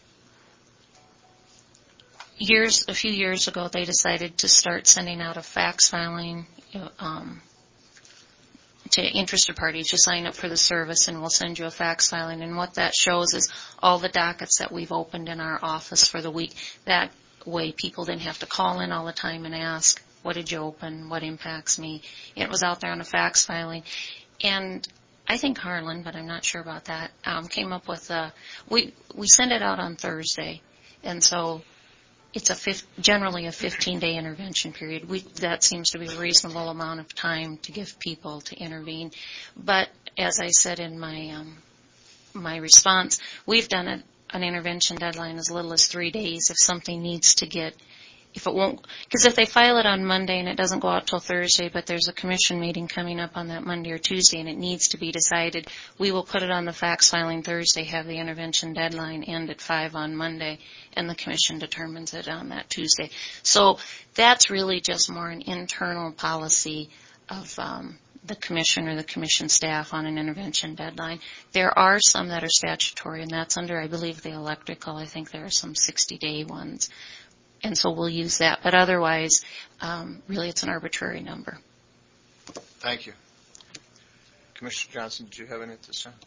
[SPEAKER 4] years, a few years ago, they decided to start sending out a fax filing um, to interested parties. You sign up for the service, and we'll send you a fax filing. And what that shows is all the dockets that we've opened in our office for the week. That way, people didn't have to call in all the time and ask, what did you open? What impacts me? It was out there on a fax filing. And I think Harlan, but I'm not sure about that, um, came up with a, we, we send it out on Thursday. And so it's a fifth, generally a fifteen-day intervention period. We, that seems to be a reasonable amount of time to give people to intervene. But as I said in my, um, my response, we've done a, an intervention deadline as little as three days if something needs to get If it won't, because if they file it on Monday and it doesn't go out till Thursday, but there's a commission meeting coming up on that Monday or Tuesday and it needs to be decided, we will put it on the fax filing Thursday, have the intervention deadline end at five on Monday, and the commission determines it on that Tuesday. So that's really just more an internal policy of um, the commission or the commission staff on an intervention deadline. There are some that are statutory, and that's under, I believe, the electrical. I think there are some sixty-day ones. And so we'll use that. But otherwise, um, really, it's an arbitrary number.
[SPEAKER 1] Thank you. Commissioner Johnson, did you have any at this time?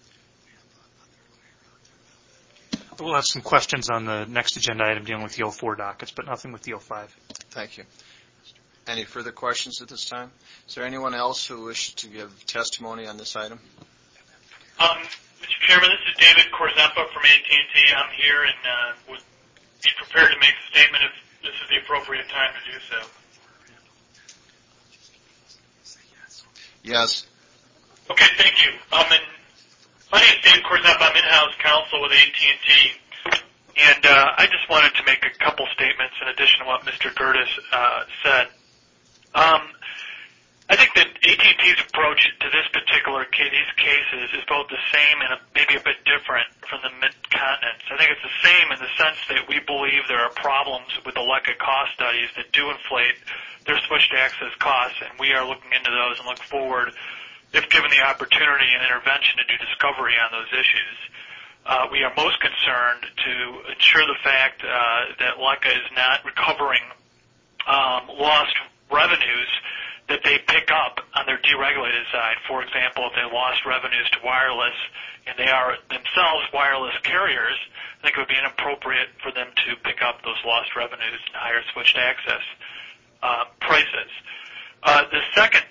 [SPEAKER 5] We'll have some questions on the next agenda item dealing with the oh four dockets, but nothing with the oh five.
[SPEAKER 1] Thank you. Any further questions at this time? Is there anyone else who wishes to give testimony on this item?
[SPEAKER 2] Um, Mister Chairman, this is David Korzempa from A T and T. I'm here and uh, would be prepared to make a statement if this is the appropriate time to do so.
[SPEAKER 1] Yes.
[SPEAKER 2] Okay, thank you. Um, and my name is David Korzempa. I'm in-house counsel with A T and T. And uh, I just wanted to make a couple statements in addition to what Mister Gerdes uh, said. Um, I think that A T and T's approach to this particular case, these cases is both the same and a, maybe a bit different from the mid-continents. I think it's the same in the sense that we believe there are problems with the L E C A cost studies that do inflate their switched access costs, and we are looking into those and look forward, if given the opportunity and intervention, to do discovery on those issues. Uh, we are most concerned to ensure the fact uh, that L E C A is not recovering um, lost revenues that they pick up on their deregulated side. For example, if they lost revenues to wireless and they are themselves wireless carriers, I think it would be inappropriate for them to pick up those lost revenues and higher switched access uh, prices. Uh, the second,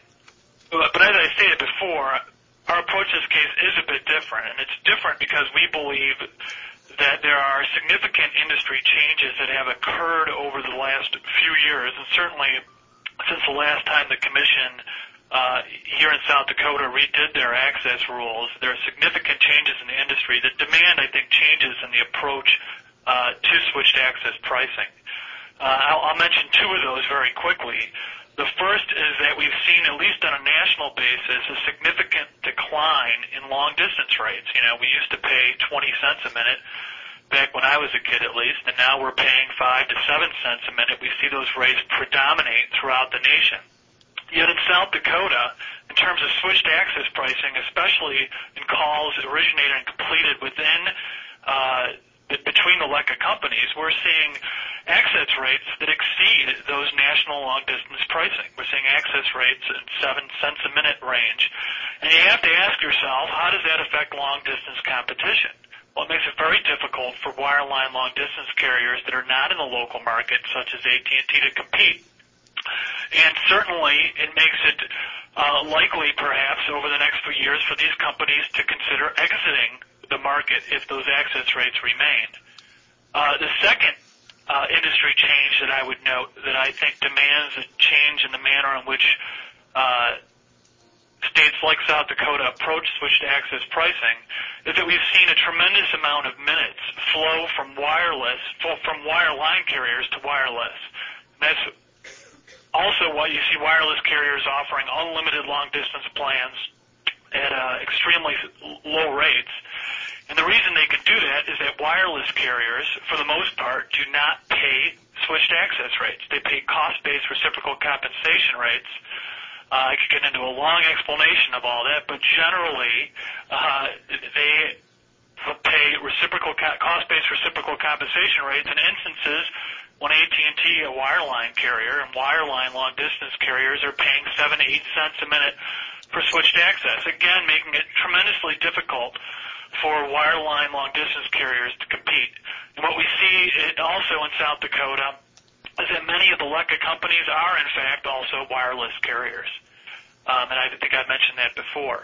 [SPEAKER 2] but as I stated before, our approach to this case is a bit different, and it's different because we believe that there are significant industry changes that have occurred over the last few years, and certainly since the last time the Commission uh, here in South Dakota redid their access rules, there are significant changes in the industry that demand, I think, changes in the approach uh, to switched access pricing. Uh, I'll, I'll mention two of those very quickly. The first is that we've seen, at least on a national basis, a significant decline in long-distance rates. You know, we used to pay twenty cents a minute back when I was a kid, at least, and now we're paying five to seven cents a minute. We see those rates predominate throughout the nation. Yet in South Dakota, in terms of switched access pricing, especially in calls originated and completed within uh, between the L E C A companies, we're seeing access rates that exceed those national long-distance pricing. We're seeing access rates in seven cents a minute range. And you have to ask yourself, how does that affect long-distance competition? Well, it makes it very difficult for wireline long-distance carriers that are not in the local market, such as A T and T, to compete. And certainly, it makes it uh, likely perhaps over the next few years for these companies to consider exiting the market if those access rates remained. Uh, the second uh, industry change that I would note that I think demands a change in the manner in which uh, states like South Dakota approach switched access pricing is that we've seen a tremendous amount of minutes flow from wireless, from wireline carriers to wireless. And that's also why you see wireless carriers offering unlimited long-distance plans at uh, extremely low rates. And the reason they can do that is that wireless carriers, for the most part, do not pay switched access rates. They pay cost-based reciprocal compensation rates. Uh, I could get into a long explanation of all that, but generally uh, they pay reciprocal cost-based reciprocal compensation rates in instances when A T and T, a wireline carrier, and wireline long-distance carriers are paying seven to eight cents a minute for switched access, again making it tremendously difficult for wireline long-distance carriers to compete. And what we see also in South Dakota is that many of the L E C A companies are, in fact, also wireless carriers. Um, and I think I've mentioned that before.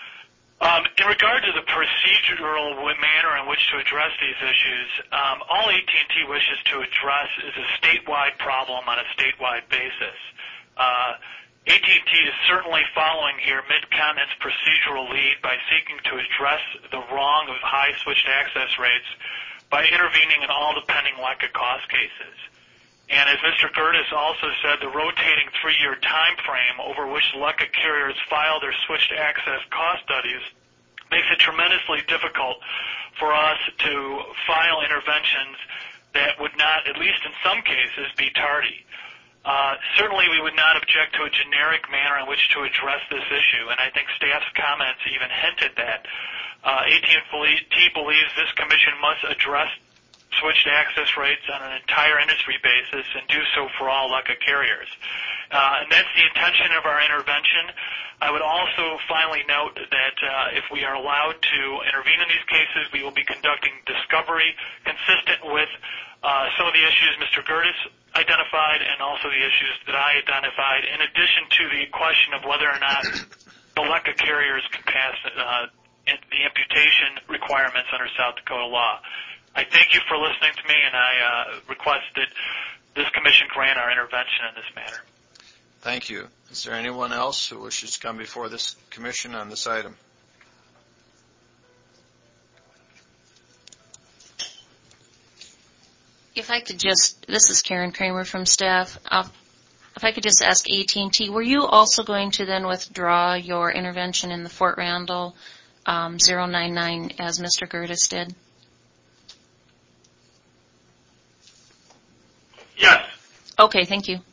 [SPEAKER 2] Um, in regard to the procedural manner in which to address these issues, um, all A T and T wishes to address is a statewide problem on a statewide basis. Uh, A T and T is certainly following here Mid-Continent's procedural lead by seeking to address the wrong of high switched access rates by intervening in all the pending L E C A cost cases. And as Mister Gerdes also said, the rotating three-year time frame over which L E C A carriers file their switched access cost studies makes it tremendously difficult for us to file interventions that would not, at least in some cases, be tardy. Uh, certainly we would not object to a generic manner in which to address this issue, and I think staff's comments even hinted that. Uh, A T and T believes this commission must address switched access rates on an entire industry basis and do so for all L E C A carriers. Uh, and that's the intention of our intervention. I would also finally note that uh, if we are allowed to intervene in these cases, we will be conducting discovery consistent with uh, some of the issues Mister Gerdes identified and also the issues that I identified, in addition to the question of whether or not the L E C A carriers can pass uh, the imputation requirements under South Dakota law. I thank you for listening to me, and I uh, request that this commission grant our intervention in this matter.
[SPEAKER 1] Thank you. Is there anyone else who wishes to come before this commission on this item?
[SPEAKER 4] If I could just, this is Karen Kramer from staff. Uh, if I could just ask A T and T, were you also going to then withdraw your intervention in the Fort Randall um, zero nine nine as Mister Gerdes did?
[SPEAKER 2] Yes.
[SPEAKER 4] Okay, thank you.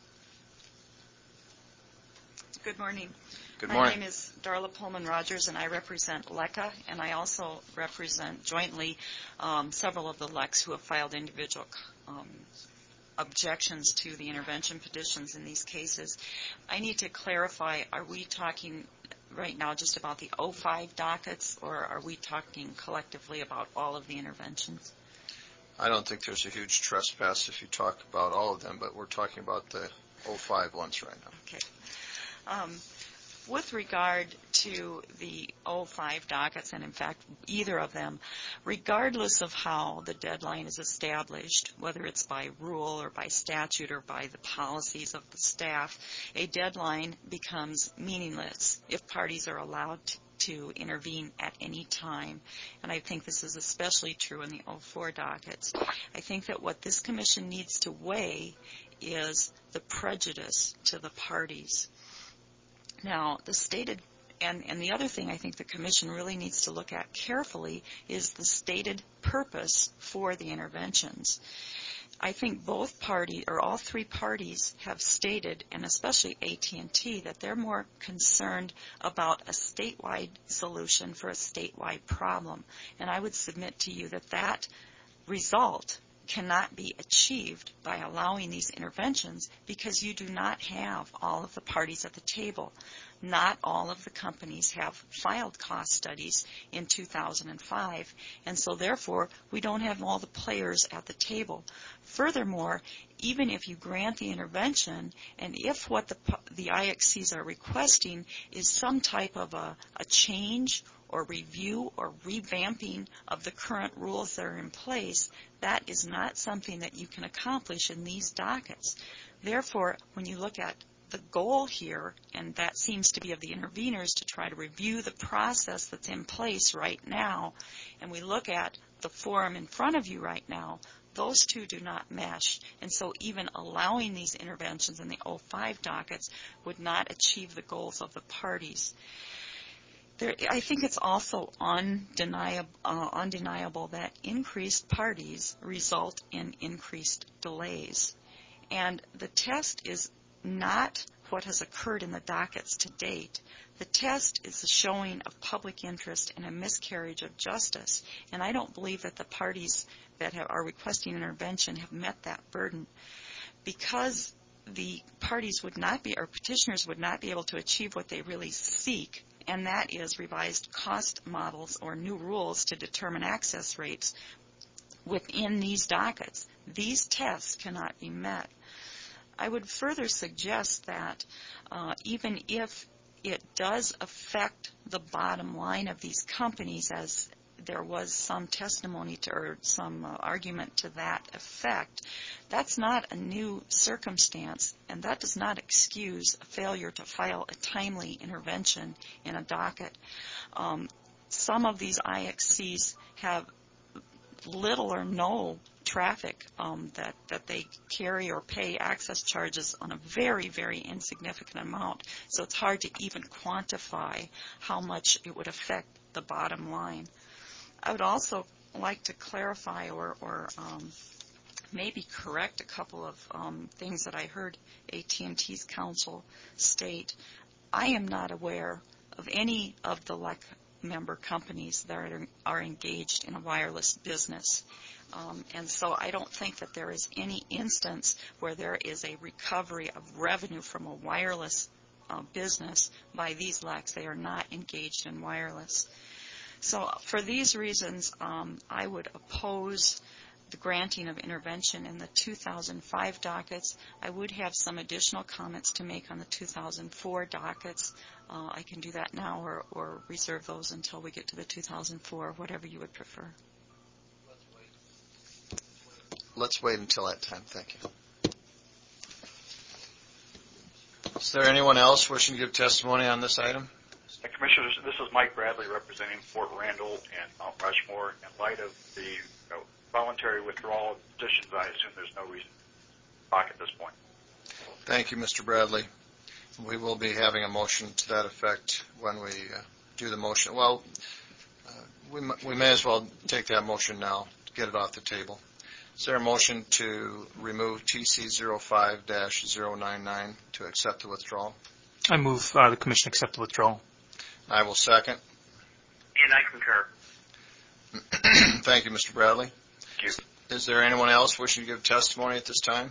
[SPEAKER 16] Good morning.
[SPEAKER 1] Good
[SPEAKER 16] My
[SPEAKER 1] morning.
[SPEAKER 16] name is Darla Pullman Rogers, and I represent L E C A, and I also represent jointly um, several of the L E Cs who have filed individual um, objections to the intervention petitions in these cases. I need to clarify, are we talking right now just about the oh five dockets, or are we talking collectively about all of the interventions?
[SPEAKER 1] I don't think there's a huge trespass if you talk about all of them, but we're talking about the oh five ones right now.
[SPEAKER 16] Okay. Um, with regard to the oh five dockets, and in fact either of them, regardless of how the deadline is established, whether it's by rule or by statute or by the policies of the staff, a deadline becomes meaningless if parties are allowed to to intervene at any time. And I think this is especially true in the oh four dockets. I think that what this commission needs to weigh is the prejudice to the parties. Now, the stated, and, and the other thing I think the commission really needs to look at carefully is the stated purpose for the interventions. I think both parties, or all three parties, have stated, and especially A T and T, that they're more concerned about a statewide solution for a statewide problem. And I would submit to you that that result cannot be achieved by allowing these interventions because you do not have all of the parties at the table. Not all of the companies have filed cost studies in two thousand five, and so therefore we don't have all the players at the table. Furthermore, even if you grant the intervention, and if what the, the I X Cs are requesting is some type of a, a change or review or revamping of the current rules that are in place, that is not something that you can accomplish in these dockets. Therefore, when you look at the goal here, and that seems to be of the interveners, to try to review the process that's in place right now, and we look at the forum in front of you right now, those two do not mesh. And so even allowing these interventions in the oh five dockets would not achieve the goals of the parties. There, I think it's also undeniable, uh, undeniable that increased parties result in increased delays. And the test is not what has occurred in the dockets to date. The test is the showing of public interest and a miscarriage of justice. And I don't believe that the parties that have, are requesting intervention have met that burden. Because the parties would not be, or petitioners would not be able to achieve what they really seek, and that is revised cost models or new rules to determine access rates within these dockets. These tests cannot be met. I would further suggest that uh, even if it does affect the bottom line of these companies, as there was some testimony to, or some uh, argument to that effect, that's not a new circumstance, and that does not excuse a failure to file a timely intervention in a docket. Um, some of these I X Cs have little or no traffic um, that, that they carry or pay access charges on a very, very insignificant amount. So it's hard to even quantify how much it would affect the bottom line. I would also like to clarify or, or um, maybe correct a couple of um, things that I heard A T and T's counsel state. I am not aware of any of the L E C member companies that are, are engaged in a wireless business. Um, and so I don't think that there is any instance where there is a recovery of revenue from a wireless uh, business by these L E Cs. They are not engaged in wireless. So for these reasons, um, I would oppose the granting of intervention in the two thousand five dockets. I would have some additional comments to make on the two thousand four dockets. Uh, I can do that now or, or reserve those until we get to the two thousand four, whatever you would prefer.
[SPEAKER 1] Let's wait until that time. Thank you. Is there anyone else wishing to give testimony on this item?
[SPEAKER 14] Uh, Commissioners, this is Mike Bradley representing Fort Randall and Mount Rushmore. In light of the you know, voluntary withdrawal of petitions, I assume there's no reason to talk at this point.
[SPEAKER 1] Thank you, Mister Bradley. We will be having a motion to that effect when we uh, do the motion. Well, uh, we, m- we may as well take that motion now to get it off the table. Is there a motion to remove T C zero five dash zero nine nine to accept the withdrawal?
[SPEAKER 5] I move uh, the Commission accept the withdrawal.
[SPEAKER 1] I will second.
[SPEAKER 17] And I concur.
[SPEAKER 1] Thank you, Mister Bradley.
[SPEAKER 14] Thank you.
[SPEAKER 1] Is there anyone else wishing to give testimony at this time?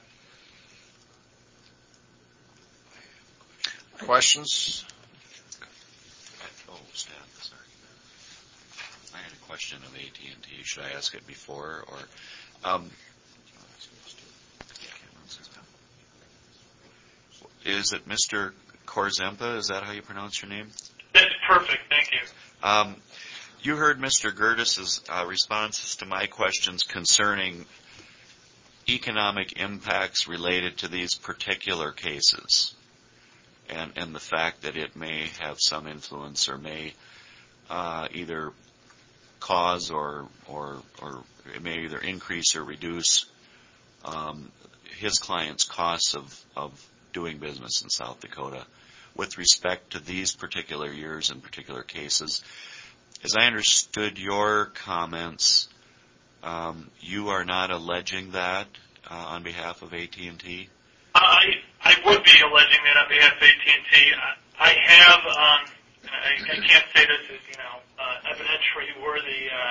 [SPEAKER 1] Questions?
[SPEAKER 15] Oh, Stan, sorry. I had a question of A T and T. Should I ask it before or? Um, is it Mister Korzempa? Is that how you pronounce your name?
[SPEAKER 2] That's perfect. Thank you.
[SPEAKER 15] Um, you heard Mister Gertis's uh, responses to my questions concerning economic impacts related to these particular cases, and, and the fact that it may have some influence or may uh, either cause or, or, or it may either increase or reduce um, his client's costs of, of doing business in South Dakota. With respect to these particular years and particular cases, as I understood your comments, um, you are not alleging that uh, on behalf of A T and T?
[SPEAKER 2] I I would be alleging that on behalf of A T and T. I, I have, um, I, I can't say this is, you know, uh, evidentiary worthy, uh,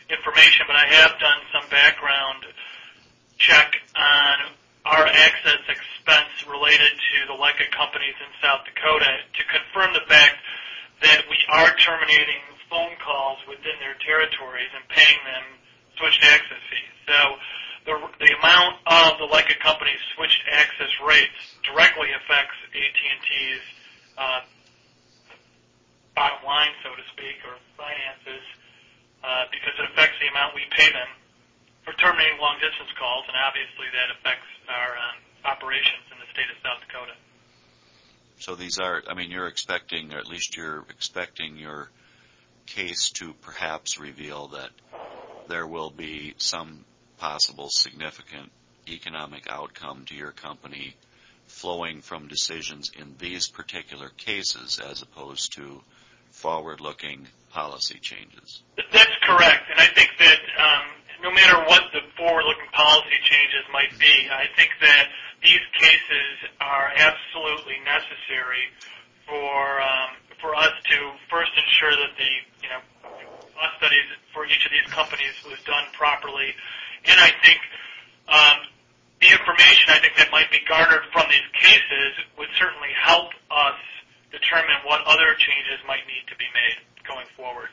[SPEAKER 2] information, but I have done some background check on our access expense related to the Leica companies in South Dakota to confirm the fact that we are terminating phone calls within their territories and paying them switched access fees. So the, the amount of the Leica company's switched access rates directly affects A T and T's uh, bottom line, so to speak, or finances, uh, because it affects the amount we pay them for terminating long-distance calls, and obviously that affects our um, operations in the state of South Dakota.
[SPEAKER 15] So these are, I mean, you're expecting, or at least you're expecting your case to perhaps reveal that there will be some possible significant economic outcome to your company flowing from decisions in these particular cases as opposed to forward-looking policy changes.
[SPEAKER 2] That's correct, and I think that um, no matter what the forward-looking policy changes might be, I think that these cases are absolutely necessary for um, for us to first ensure that the you know cost studies for each of these companies was done properly, and I think um, the information I think that might be garnered from these cases would certainly help us determine what other changes might need to be made going forward.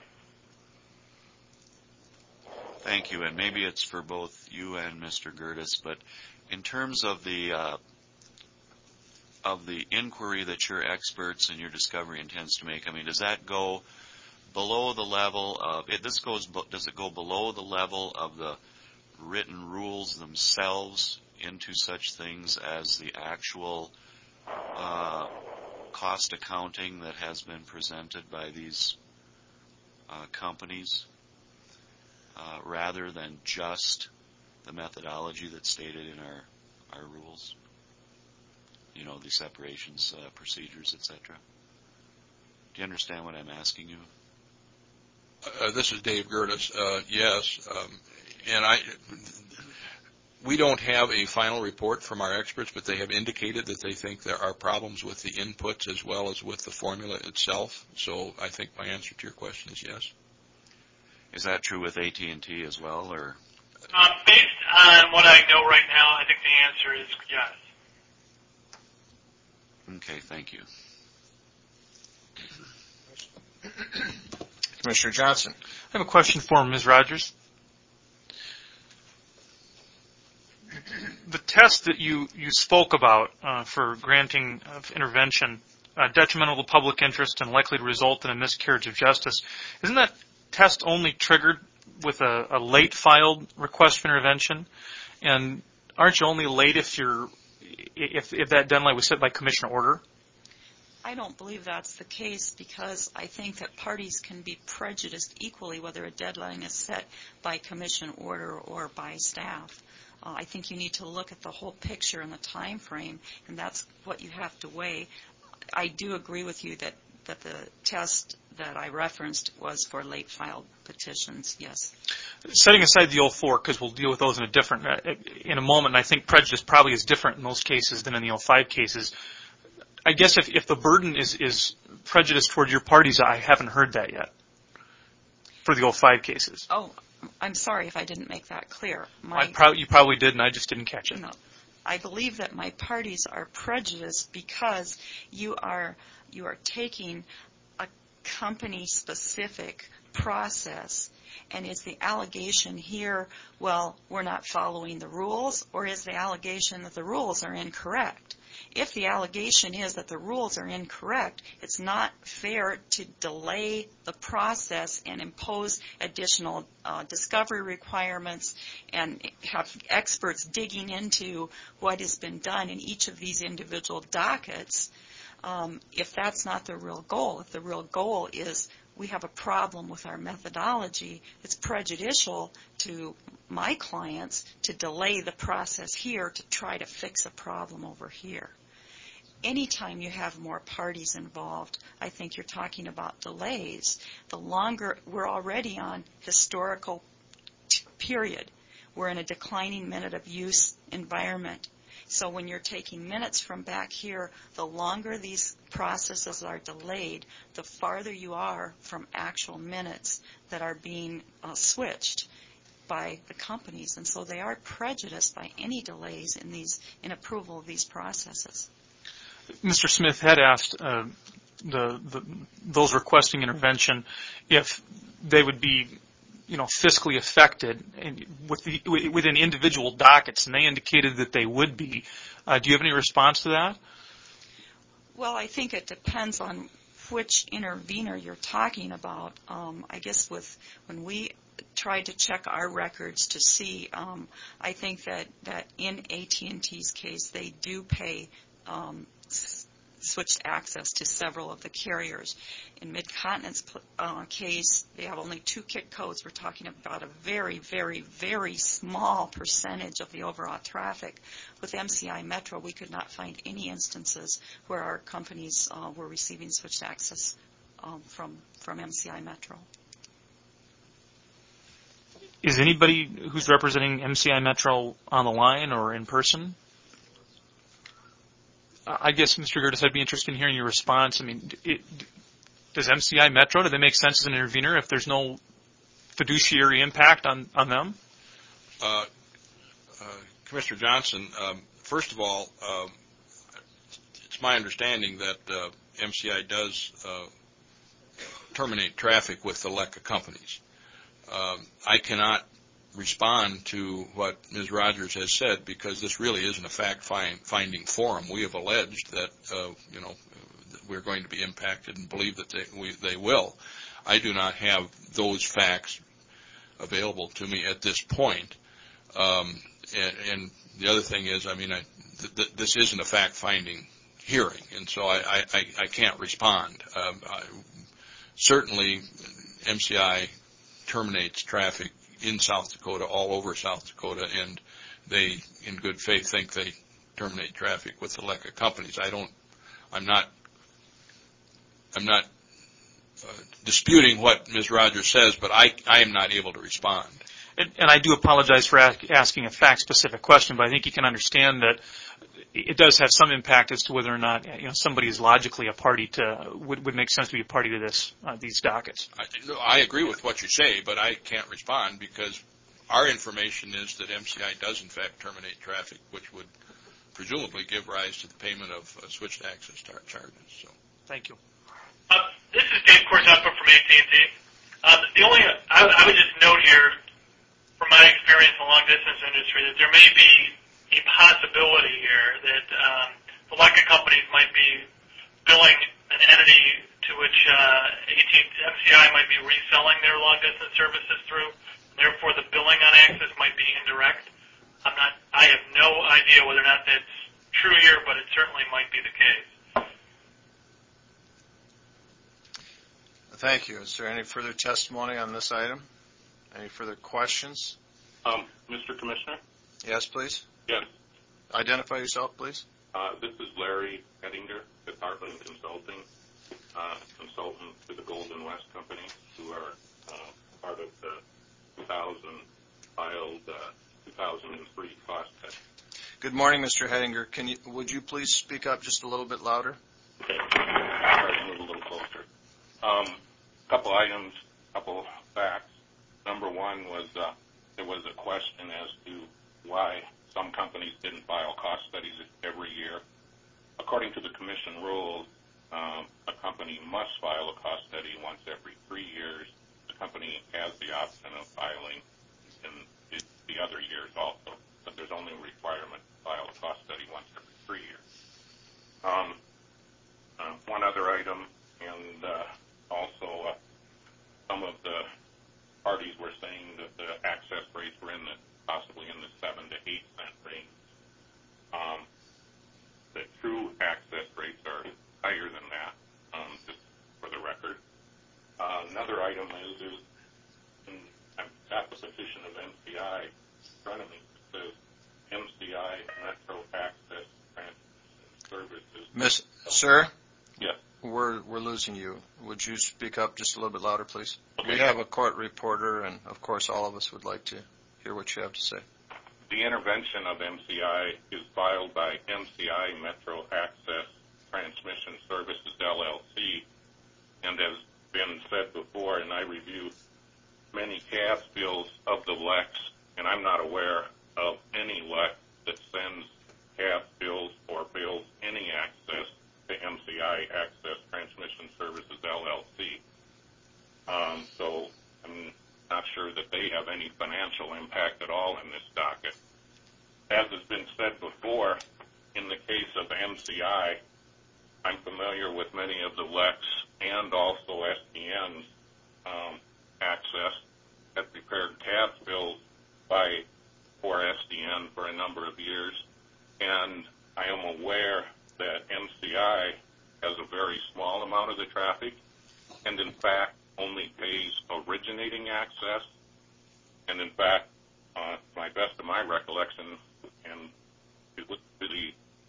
[SPEAKER 15] Thank you, and maybe it's for both you and Mister Gerdes, but in terms of the uh, of the inquiry that your experts and your discovery intends to make, I mean, does that go below the level of it? This goes. Does it go below the level of the written rules themselves into such things as the actual uh, cost accounting that has been presented by these uh, companies, uh, rather than just the methodology that's stated in our, our rules? You know, the separations, uh, procedures, et cetera. Do you understand what I'm asking you?
[SPEAKER 13] Uh, this is Dave Gerdes. Uh, yes, um, and I. We don't have a final report from our experts, but they have indicated that they think there are problems with the inputs as well as with the formula itself. So I think my answer to your question is yes.
[SPEAKER 15] Is that true with A T and T as well, or?
[SPEAKER 2] Um, based on what I know right now, I think the answer is yes.
[SPEAKER 15] Okay, thank you.
[SPEAKER 1] Commissioner Johnson.
[SPEAKER 5] I have a question for Miz Rogers. The test that you, you spoke about uh, for granting of intervention, uh, detrimental to public interest and likely to result in a miscarriage of justice, isn't that test only triggered with a, a late filed request for intervention? And aren't you only late if you're if, if that deadline was set by commission order?
[SPEAKER 16] I don't believe that's the case, because I think that parties can be prejudiced equally whether a deadline is set by commission order or by staff. Uh, I think you need to look at the whole picture and the time frame, and that's what you have to weigh. I do agree with you that, that the test that I referenced was for late filed petitions, yes.
[SPEAKER 5] Setting aside the oh four, because we'll deal with those in a different uh, in a moment, and I think prejudice probably is different in those cases than in the oh five cases. I guess if, if the burden is, is prejudice toward your parties, I haven't heard that yet for the oh five cases.
[SPEAKER 16] Oh, I'm sorry if I didn't make that clear. My,
[SPEAKER 5] I pro- you probably did, and I just didn't catch it.
[SPEAKER 16] No, I believe that my parties are prejudiced because you are you are taking a company-specific process, and is the allegation here, well, we're not following the rules, or is the allegation that the rules are incorrect? If the allegation is that the rules are incorrect, it's not fair to delay the process and impose additional uh, discovery requirements and have experts digging into what has been done in each of these individual dockets. Um, if that's not the real goal, if the real goal is we have a problem with our methodology, it's prejudicial to my clients to delay the process here to try to fix a problem over here. Anytime you have more parties involved, I think you're talking about delays. The longer, we're already on historical t- period. We're in a declining minute of use environment. So when you're taking minutes from back here, the longer these processes are delayed, the farther you are from actual minutes that are being uh, switched by the companies, and so they are prejudiced by any delays in these in approval of these processes.
[SPEAKER 5] Mister Smith had asked uh, the, the those requesting intervention if they would be, you know, fiscally affected in, with the, within individual dockets, and they indicated that they would be. Uh, do you have any response to that?
[SPEAKER 16] Well, I think it depends on which intervener you're talking about. Um, I guess with when we tried to check our records to see, um, I think that, that in A T and T's case, they do pay um, s- switched access to several of the carriers. In Mid-Continent's uh, case, they have only two kick codes. We're talking about a very, very, very small percentage of the overall traffic. With M C I Metro, we could not find any instances where our companies uh, were receiving switched access um, from, from M C I Metro.
[SPEAKER 5] Is anybody who's representing M C I Metro on the line or in person? I guess, Mister Gerdes, I'd be interested in hearing your response. I mean, it, does M C I Metro, do they make sense as an intervener if there's no fiduciary impact on, on them?
[SPEAKER 13] Uh, uh, Commissioner Johnson, um, first of all, uh, it's my understanding that uh, M C I does uh, terminate traffic with the L E C A companies. Um, I cannot respond to what Miz Rogers has said because this really isn't a fact-finding forum. We have alleged that, uh, you know, we're going to be impacted and believe that they, we, they will. I do not have those facts available to me at this point. Um, and, and the other thing is, I mean, I, th- th- this isn't a fact-finding hearing, and so I, I, I can't respond. Um, I, certainly, M C I terminates traffic in South Dakota, all over South Dakota, and they, in good faith, think they terminate traffic with the L E C A companies. I don't, I'm not, I'm not uh, disputing what Miz Rogers says, but I, I am not able to respond.
[SPEAKER 5] And, and I do apologize for ask, asking a fact-specific question, but I think you can understand that it does have some impact as to whether or not, you know, somebody is logically a party to, would, would make sense to be a party to this, uh, these dockets.
[SPEAKER 13] I, I agree with what you say, but I can't respond because our information is that M C I does in fact terminate traffic, which would presumably give rise to the payment of uh, switched access tar- charges. So,
[SPEAKER 5] thank you.
[SPEAKER 2] Uh, this is Dave Corzappa from A T and T. Um, the only, I, I would just note here, from my experience in the long-distance industry, that there may be a possibility here that um, the L E C A companies might be billing an entity to which uh, A T and T, M C I might be reselling their long-distance services through. Therefore, the billing on access might be indirect. I'm not. I have no idea whether or not that's true here, but it certainly might be the case.
[SPEAKER 1] Thank you. Is there any further testimony on this item? Any further questions?
[SPEAKER 18] Um, Mister Commissioner?
[SPEAKER 1] Yes, please.
[SPEAKER 18] Yes.
[SPEAKER 1] Identify yourself, please.
[SPEAKER 18] Uh, this is Larry Ettinger, Department Consulting, uh, consultant to the Golden West Company, who are uh, part of the two thousand filed uh, two thousand three cost test.
[SPEAKER 1] Good morning, Mister Hettinger. Can you, would you please speak up just a little bit louder?
[SPEAKER 18] Okay. I'll try to move a little closer. Um, couple items, couple facts. Number one was uh, there was a question as to why some companies didn't file cost studies every year. According to the commission rules, um, a company must file a cost study once every three years. The company has the option of filing in the, the other years also, but there's only a requirement to file a cost study once every three years. Um, uh, one other item, and uh, also uh, some of the parties were saying that the access rates were in the possibly in the seven to eight cent range. Um, the true access rates are higher than that, um, just for the record. Uh, another item is, is in, I've got the petition of M C I in front of me. It says M C I Metro Access Transmission Services.
[SPEAKER 1] Miss, sir?
[SPEAKER 18] Yes.
[SPEAKER 1] We're, we're losing you. Would you speak up just a little bit louder, please?
[SPEAKER 18] Okay.
[SPEAKER 1] We have a court reporter, and of course all of us would like to hear what you have to say.
[SPEAKER 18] the intervention of M C I is filed by M C I Metro Access Transmission Services, L L C, and has been said before, and I review many C A S bills of the L E X, and I'm not aware of any L E X that sends C A S bills or bills any access to M C I Access Transmission Services, L L C. Um, so I'm not sure that they have any financial impact at all in this docket. As has been said before, in the case of M C I, I'm familiar with many of the L E X and also S D N's um, access that prepared C A S bills by for S D N for a number of years, and I am aware that M C I has a very small amount of the traffic, and in fact only pays originating access, and in fact, uh, my best of my recollection, and it would the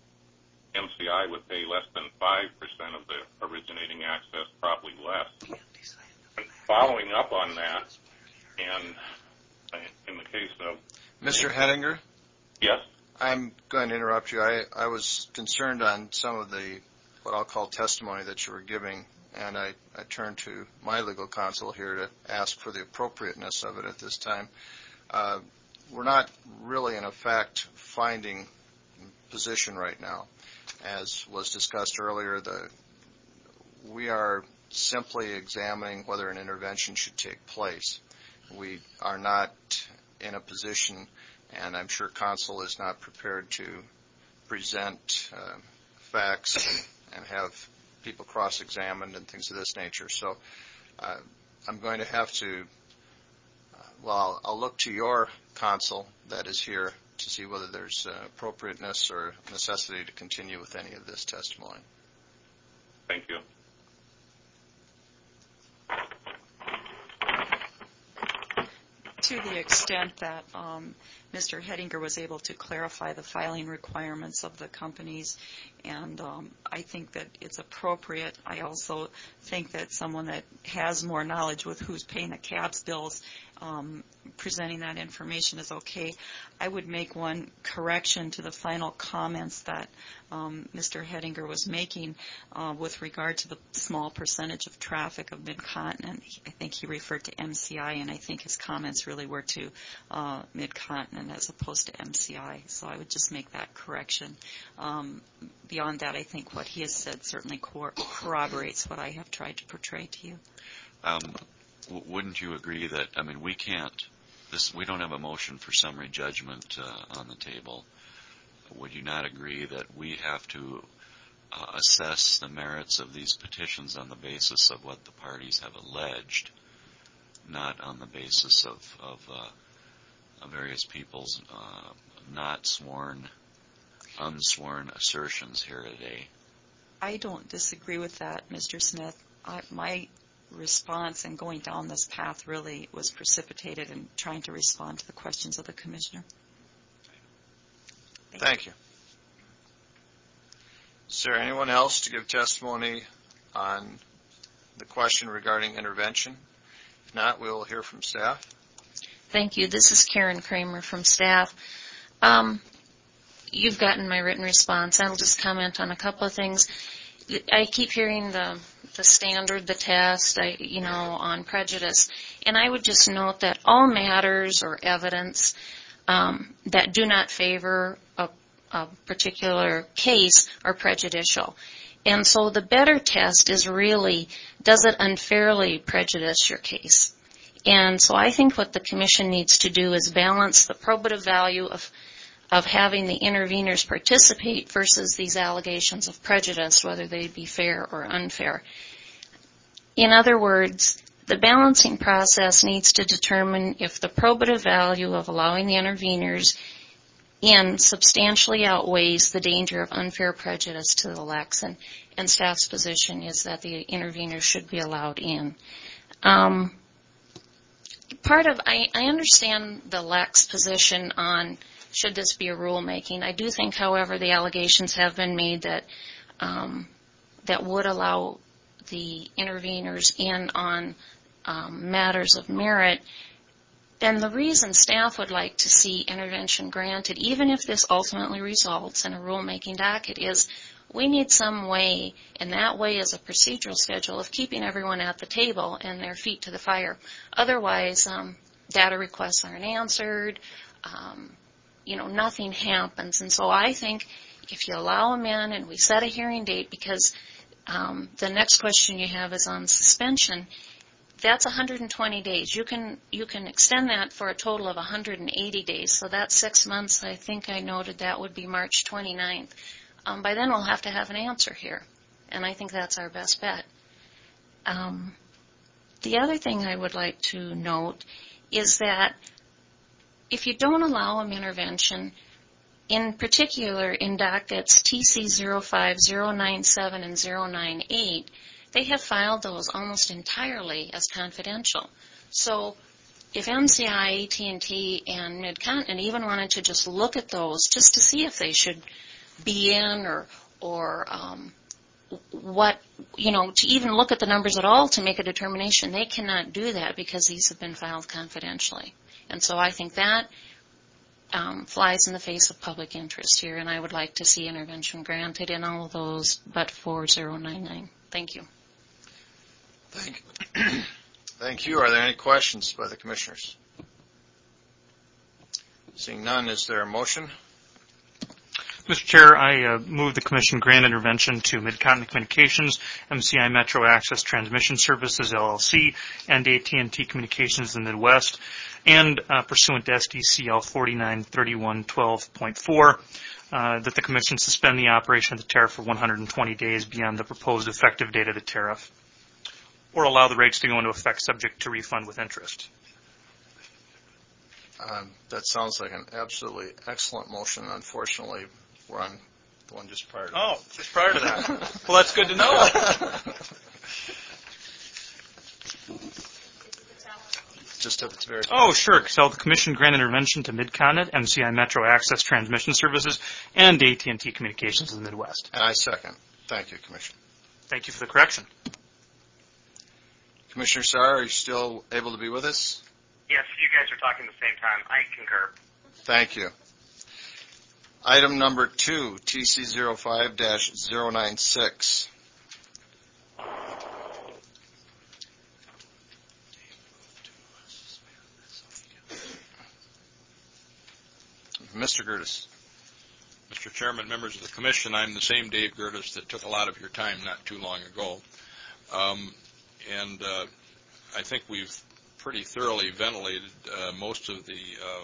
[SPEAKER 18] M C I would pay less than five percent of the originating access, probably less. And following up on that, and in the case of
[SPEAKER 1] Mister Hettinger?
[SPEAKER 18] Yes?
[SPEAKER 1] I'm going to interrupt you. I, I was concerned on some of the, what I'll call testimony that you were giving, and I, I turned to my legal counsel here to ask for the appropriateness of it at this time. Uh, we're not really in a fact-finding position right now. As was discussed earlier, the, we are simply examining whether an intervention should take place. We are not in a position, and I'm sure counsel is not prepared to present uh, facts and have people cross-examined and things of this nature. So uh, I'm going to have to, uh, well, I'll, I'll look to your counsel that is here to see whether there's uh, appropriateness or necessity to continue with any of this testimony.
[SPEAKER 18] Thank you.
[SPEAKER 16] To the extent that um, Mister Hettinger was able to clarify the filing requirements of the companies, and um, I think that it's appropriate. I also think that someone that has more knowledge with who's paying the C A S bills, um, presenting that information is okay. I would make one correction to the final comments that um, Mister Hettinger was making uh, with regard to the small percentage of traffic of Mid-Continent. I think he referred to M C I, and I think his comments really were to uh, Mid-Continent as opposed to M C I. So I would just make that correction. Um, beyond that, I think what he has said certainly cor- corroborates what I have tried to portray to you.
[SPEAKER 15] Um, w- wouldn't you agree that, I mean, we can't, this, we don't have a motion for summary judgment uh, on the table. Would you not agree that we have to uh, assess the merits of these petitions on the basis of what the parties have alleged, not on the basis of, of, uh, of various people's uh, not sworn, unsworn assertions here today?
[SPEAKER 16] I don't disagree with that, Mister Smith. I, my response in going down this path really was precipitated in trying to respond to the questions of the Commissioner.
[SPEAKER 1] Thank, Thank you. Is there anyone else to give testimony on the question regarding intervention? If not, we will hear from staff.
[SPEAKER 4] Thank you. This is Karen Kramer from staff. Um, you've gotten my written response. I'll just comment on a couple of things. I keep hearing the the standard, the test, I, you know, on prejudice, and I would just note that all matters or evidence um, that do not favor a, a particular case are prejudicial. And so the better test is really, does it unfairly prejudice your case? And so I think what the Commission needs to do is balance the probative value of of having the interveners participate versus these allegations of prejudice, whether they be fair or unfair. In other words, the balancing process needs to determine if the probative value of allowing the interveners in substantially outweighs the danger of unfair prejudice to the L E X, and, and staff's position is that the interveners should be allowed in. Um, part of, I, I understand the L E X position on should this be a rulemaking. I do think, however, the allegations have been made that um, that would allow the interveners in on um, matters of merit And the reason staff would like to see intervention granted, even if this ultimately results in a rulemaking docket, is we need some way, and that way is a procedural schedule of keeping everyone at the table and their feet to the fire. Otherwise, um, data requests aren't answered, um, you know, nothing happens. And so I think if you allow them in and we set a hearing date, because um, the next question you have is on suspension, that's one hundred twenty days. You can you can extend that for a total of one hundred eighty days. So that's six months. I think I noted that would be March twenty-ninth. Um, by then we'll have to have an answer here, and I think that's our best bet. Um, the other thing I would like to note is that if you don't allow them intervention, in particular in dockets T C zero five, zero nine seven, and zero nine eight, they have filed those almost entirely as confidential. So if M C I, A T and T, and Mid-Continent even wanted to just look at those just to see if they should be in or or um, what, you know, to even look at the numbers at all to make a determination, they cannot do that because these have been filed confidentially. And so I think that um, flies in the face of public interest here, and I would like to see intervention granted in all of those but for zero nine nine. Thank you.
[SPEAKER 1] Thank you. Thank you. Are there any questions by the commissioners? Seeing none, is there a motion?
[SPEAKER 5] Mister Chair, I uh, move the Commission grant intervention to Mid-Continent Communications, M C I Metro Access Transmission Services, L L C, and A T and T Communications in the Midwest, and uh, pursuant to S D C L forty-nine thirty-one twelve point four, uh, that the Commission suspend the operation of the tariff for one hundred twenty days beyond the proposed effective date of the tariff, or allow the rates to go into effect subject to refund with interest.
[SPEAKER 1] Um, that sounds like an absolutely excellent motion. Unfortunately, we're on the one just prior to that.
[SPEAKER 5] Oh, just prior to that. Well, that's good to know.
[SPEAKER 1] Just at the very
[SPEAKER 5] Oh, sure. So the Commission grant intervention to Mid-Continent, M C I Metro Access Transmission Services, and A T and T Communications in the Midwest.
[SPEAKER 1] And I second. Thank you, Commissioner.
[SPEAKER 5] Thank you for the correction.
[SPEAKER 1] Commissioner Sarr, are you still able to be with us?
[SPEAKER 17] Yes, you guys are talking at the same time. I concur.
[SPEAKER 1] Thank you. Item number two, T C zero five dash zero nine six. Mister Gertis.
[SPEAKER 13] Mister Chairman, members of the Commission, I'm the same Dave Gertis that took a lot of your time not too long ago. Um, and uh, I think we've pretty thoroughly ventilated uh, most of the uh,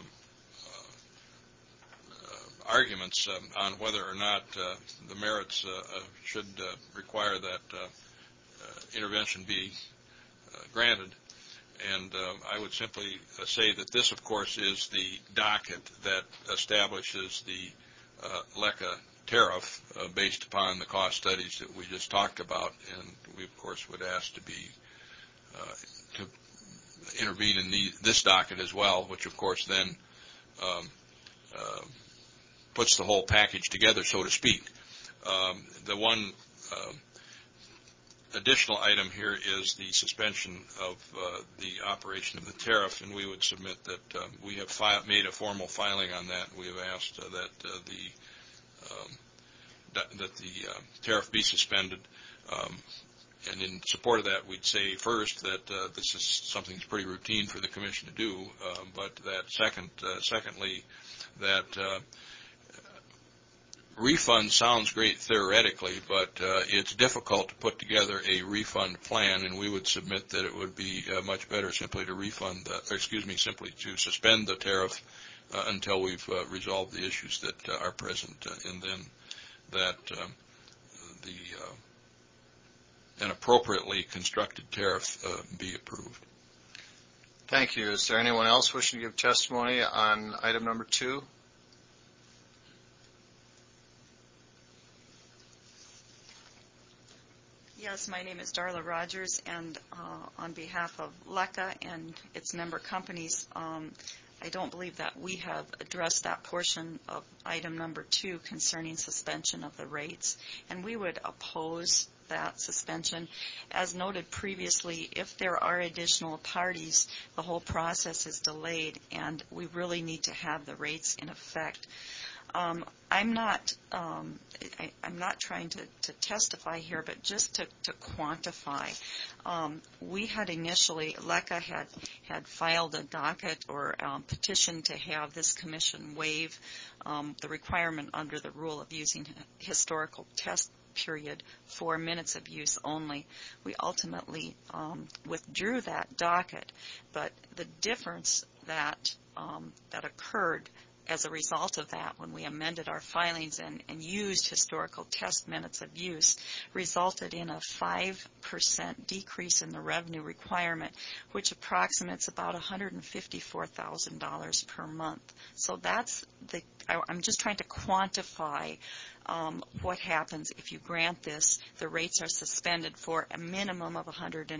[SPEAKER 13] uh, arguments um, on whether or not uh, the merits uh, uh, should uh, require that uh, uh, intervention be uh, granted. And uh, I would simply uh, say that this, of course, is the docket that establishes the uh, LECA tariff uh, based upon the cost studies that we just talked about. And we, of course, would ask to be uh, to intervene in the, this docket as well, which, of course, then um, uh, puts the whole package together, so to speak. Um, the one uh, additional item here is the suspension of uh, the operation of the tariff, and we would submit that uh, we have fi- made a formal filing on that. We have asked uh, that uh, the um, that, that the uh, tariff be suspended. Um, and in support of that, we'd say first that uh, this is something that's pretty routine for the Commission to do, uh, but that second, uh, secondly, that uh, refund sounds great theoretically, but uh, it's difficult to put together a refund plan, and we would submit that it would be uh, much better simply to refund, the, or excuse me, simply to suspend the tariff uh, until we've uh, resolved the issues that uh, are present, uh, and then that um, the uh, an appropriately constructed tariff uh, be approved.
[SPEAKER 1] Thank you. Is there anyone else wishing to give testimony on item number two?
[SPEAKER 16] Yes, my name is Darla Rogers, and uh, on behalf of LECA and its member companies, um, I don't believe that we have addressed that portion of item number two concerning suspension of the rates, and we would oppose that suspension. As noted previously, if there are additional parties, the whole process is delayed, and we really need to have the rates in effect. Um, I'm not um, I, I'm not trying to, to testify here, but just to, to quantify. Um, we had initially, L E C A had, had filed a docket or um, petition to have this commission waive um, the requirement under the rule of using historical test period for minutes of use only. We ultimately um, withdrew that docket, but the difference that um, that occurred as a result of that, when we amended our filings and, and used historical test minutes of use, resulted in a five percent decrease in the revenue requirement, which approximates about one hundred fifty-four thousand dollars per month. So that's the, I, I'm just trying to quantify um, what happens if you grant this. The rates are suspended for a minimum of one hundred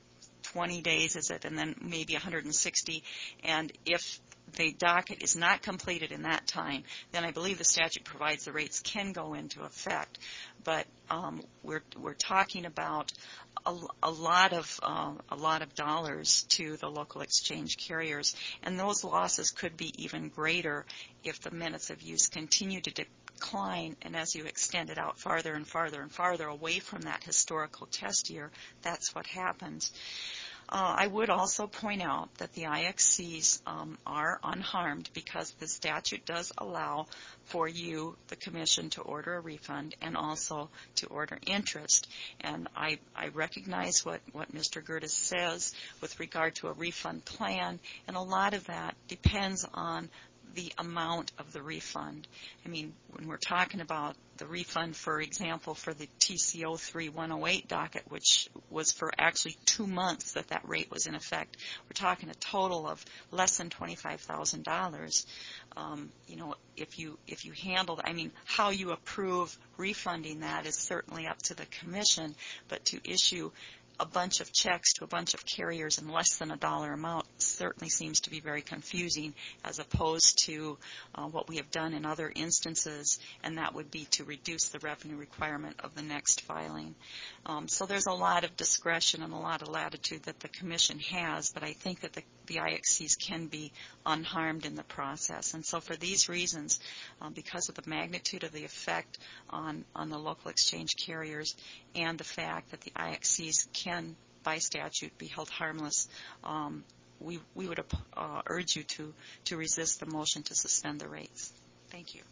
[SPEAKER 16] twenty days, is it, and then maybe one hundred sixty, and if the docket is not completed in that time, then I believe the statute provides the rates can go into effect. But um, we're we're talking about a, a lot of um, a lot of dollars to the local exchange carriers, and those losses could be even greater if the minutes of use continue to decline, and as you extend it out farther and farther and farther away from that historical test year, that's what happens. Uh, I would also point out that the I X Cs um, are unharmed because the statute does allow for you, the commission, to order a refund and also to order interest. And I, I recognize what, what Mister Gerdes says with regard to a refund plan, and a lot of that depends on the amount of the refund. I mean, when we're talking about the refund, for example, for the T C O three one oh eight docket, which was for actually two months that that rate was in effect, we're talking a total of less than twenty-five thousand dollars. Um, you know, if you if you handle, I mean, how you approve refunding that is certainly up to the commission, but to issue a bunch of checks to a bunch of carriers in less than a dollar amount certainly seems to be very confusing, as opposed to uh, what we have done in other instances, and that would be to reduce the revenue requirement of the next filing. Um, so there's a lot of discretion and a lot of latitude that the commission has, but I think that the, the I X Cs can be unharmed in the process. And so for these reasons, um, because of the magnitude of the effect on, on the local exchange carriers and the fact that the I X Cs can, by statute, be held harmless, um, we, we would uh, urge you to, to resist the motion to suspend the rates. Thank you.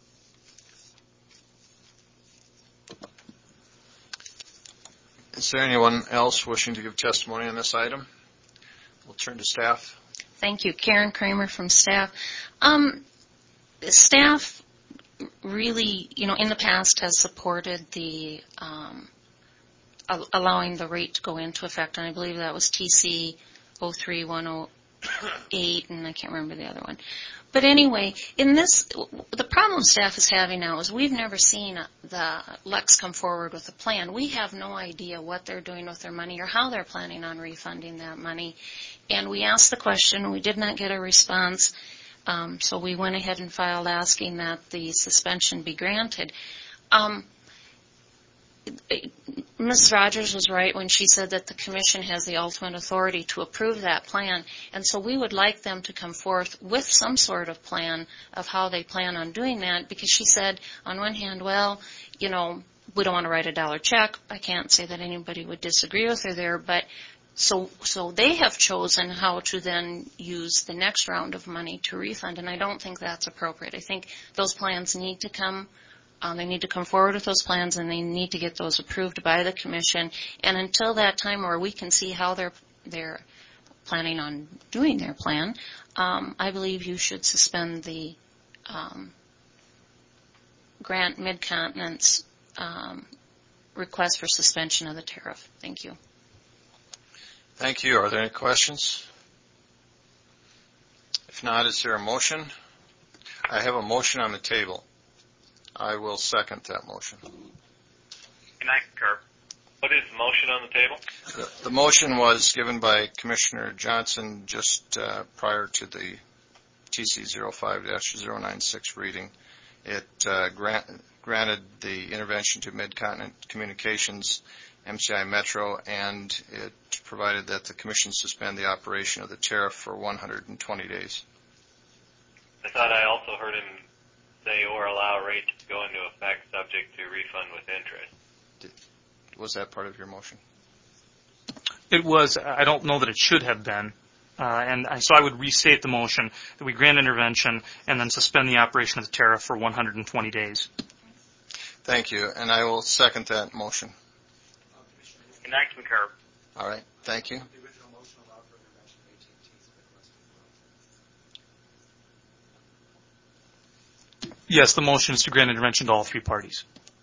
[SPEAKER 1] Is there anyone else wishing to give testimony on this item? We'll turn to staff.
[SPEAKER 4] Thank you. Karen Kramer from staff. Um, staff really, you know, in the past has supported the um, allowing the rate to go into effect, and I believe that was T C oh three one oh eight, and I can't remember the other one. But anyway, in this, the problem staff is having now is we've never seen the Lex come forward with a plan. We have no idea what they're doing with their money or how they're planning on refunding that money. And we asked the question, we did not get a response, um, so we went ahead and filed asking that the suspension be granted. Um, Miz Rogers was right when she said that the commission has the ultimate authority to approve that plan, and so we would like them to come forth with some sort of plan of how they plan on doing that, because she said, on one hand, well, you know, we don't want to write a dollar check. I can't say that anybody would disagree with her there, but so so they have chosen how to then use the next round of money to refund, and I don't think that's appropriate. I think those plans need to come Um, they need to come forward with those plans, and they need to get those approved by the commission. And until that time where we can see how they're they're planning on doing their plan, um, I believe you should suspend the um, Grant Mid-Continent's um, request for suspension of the tariff. Thank you.
[SPEAKER 1] Thank you. Are there any questions? If not, is there a motion? I have a motion on the table. I will second that motion.
[SPEAKER 17] And I concur.
[SPEAKER 2] What is the motion on the table?
[SPEAKER 1] The, the motion was given by Commissioner Johnson just uh, prior to the T C zero five dash zero nine six reading. It uh, grant, granted the intervention to Mid-Continent Communications, M C I Metro, and it provided that the Commission suspend the operation of the tariff for one hundred twenty days.
[SPEAKER 19] I thought I also heard him say or allow rates to go into effect subject to refund with interest.
[SPEAKER 1] Did, was that part of your motion?
[SPEAKER 5] It was. I don't know that it should have been. Uh, and I, so I would restate the motion that we grant intervention and then suspend the operation of the tariff for one hundred twenty days.
[SPEAKER 1] Thank you, and I will second that motion.
[SPEAKER 17] And I concur.
[SPEAKER 1] All right, thank you.
[SPEAKER 5] Yes, the motion is to grant intervention to all three parties.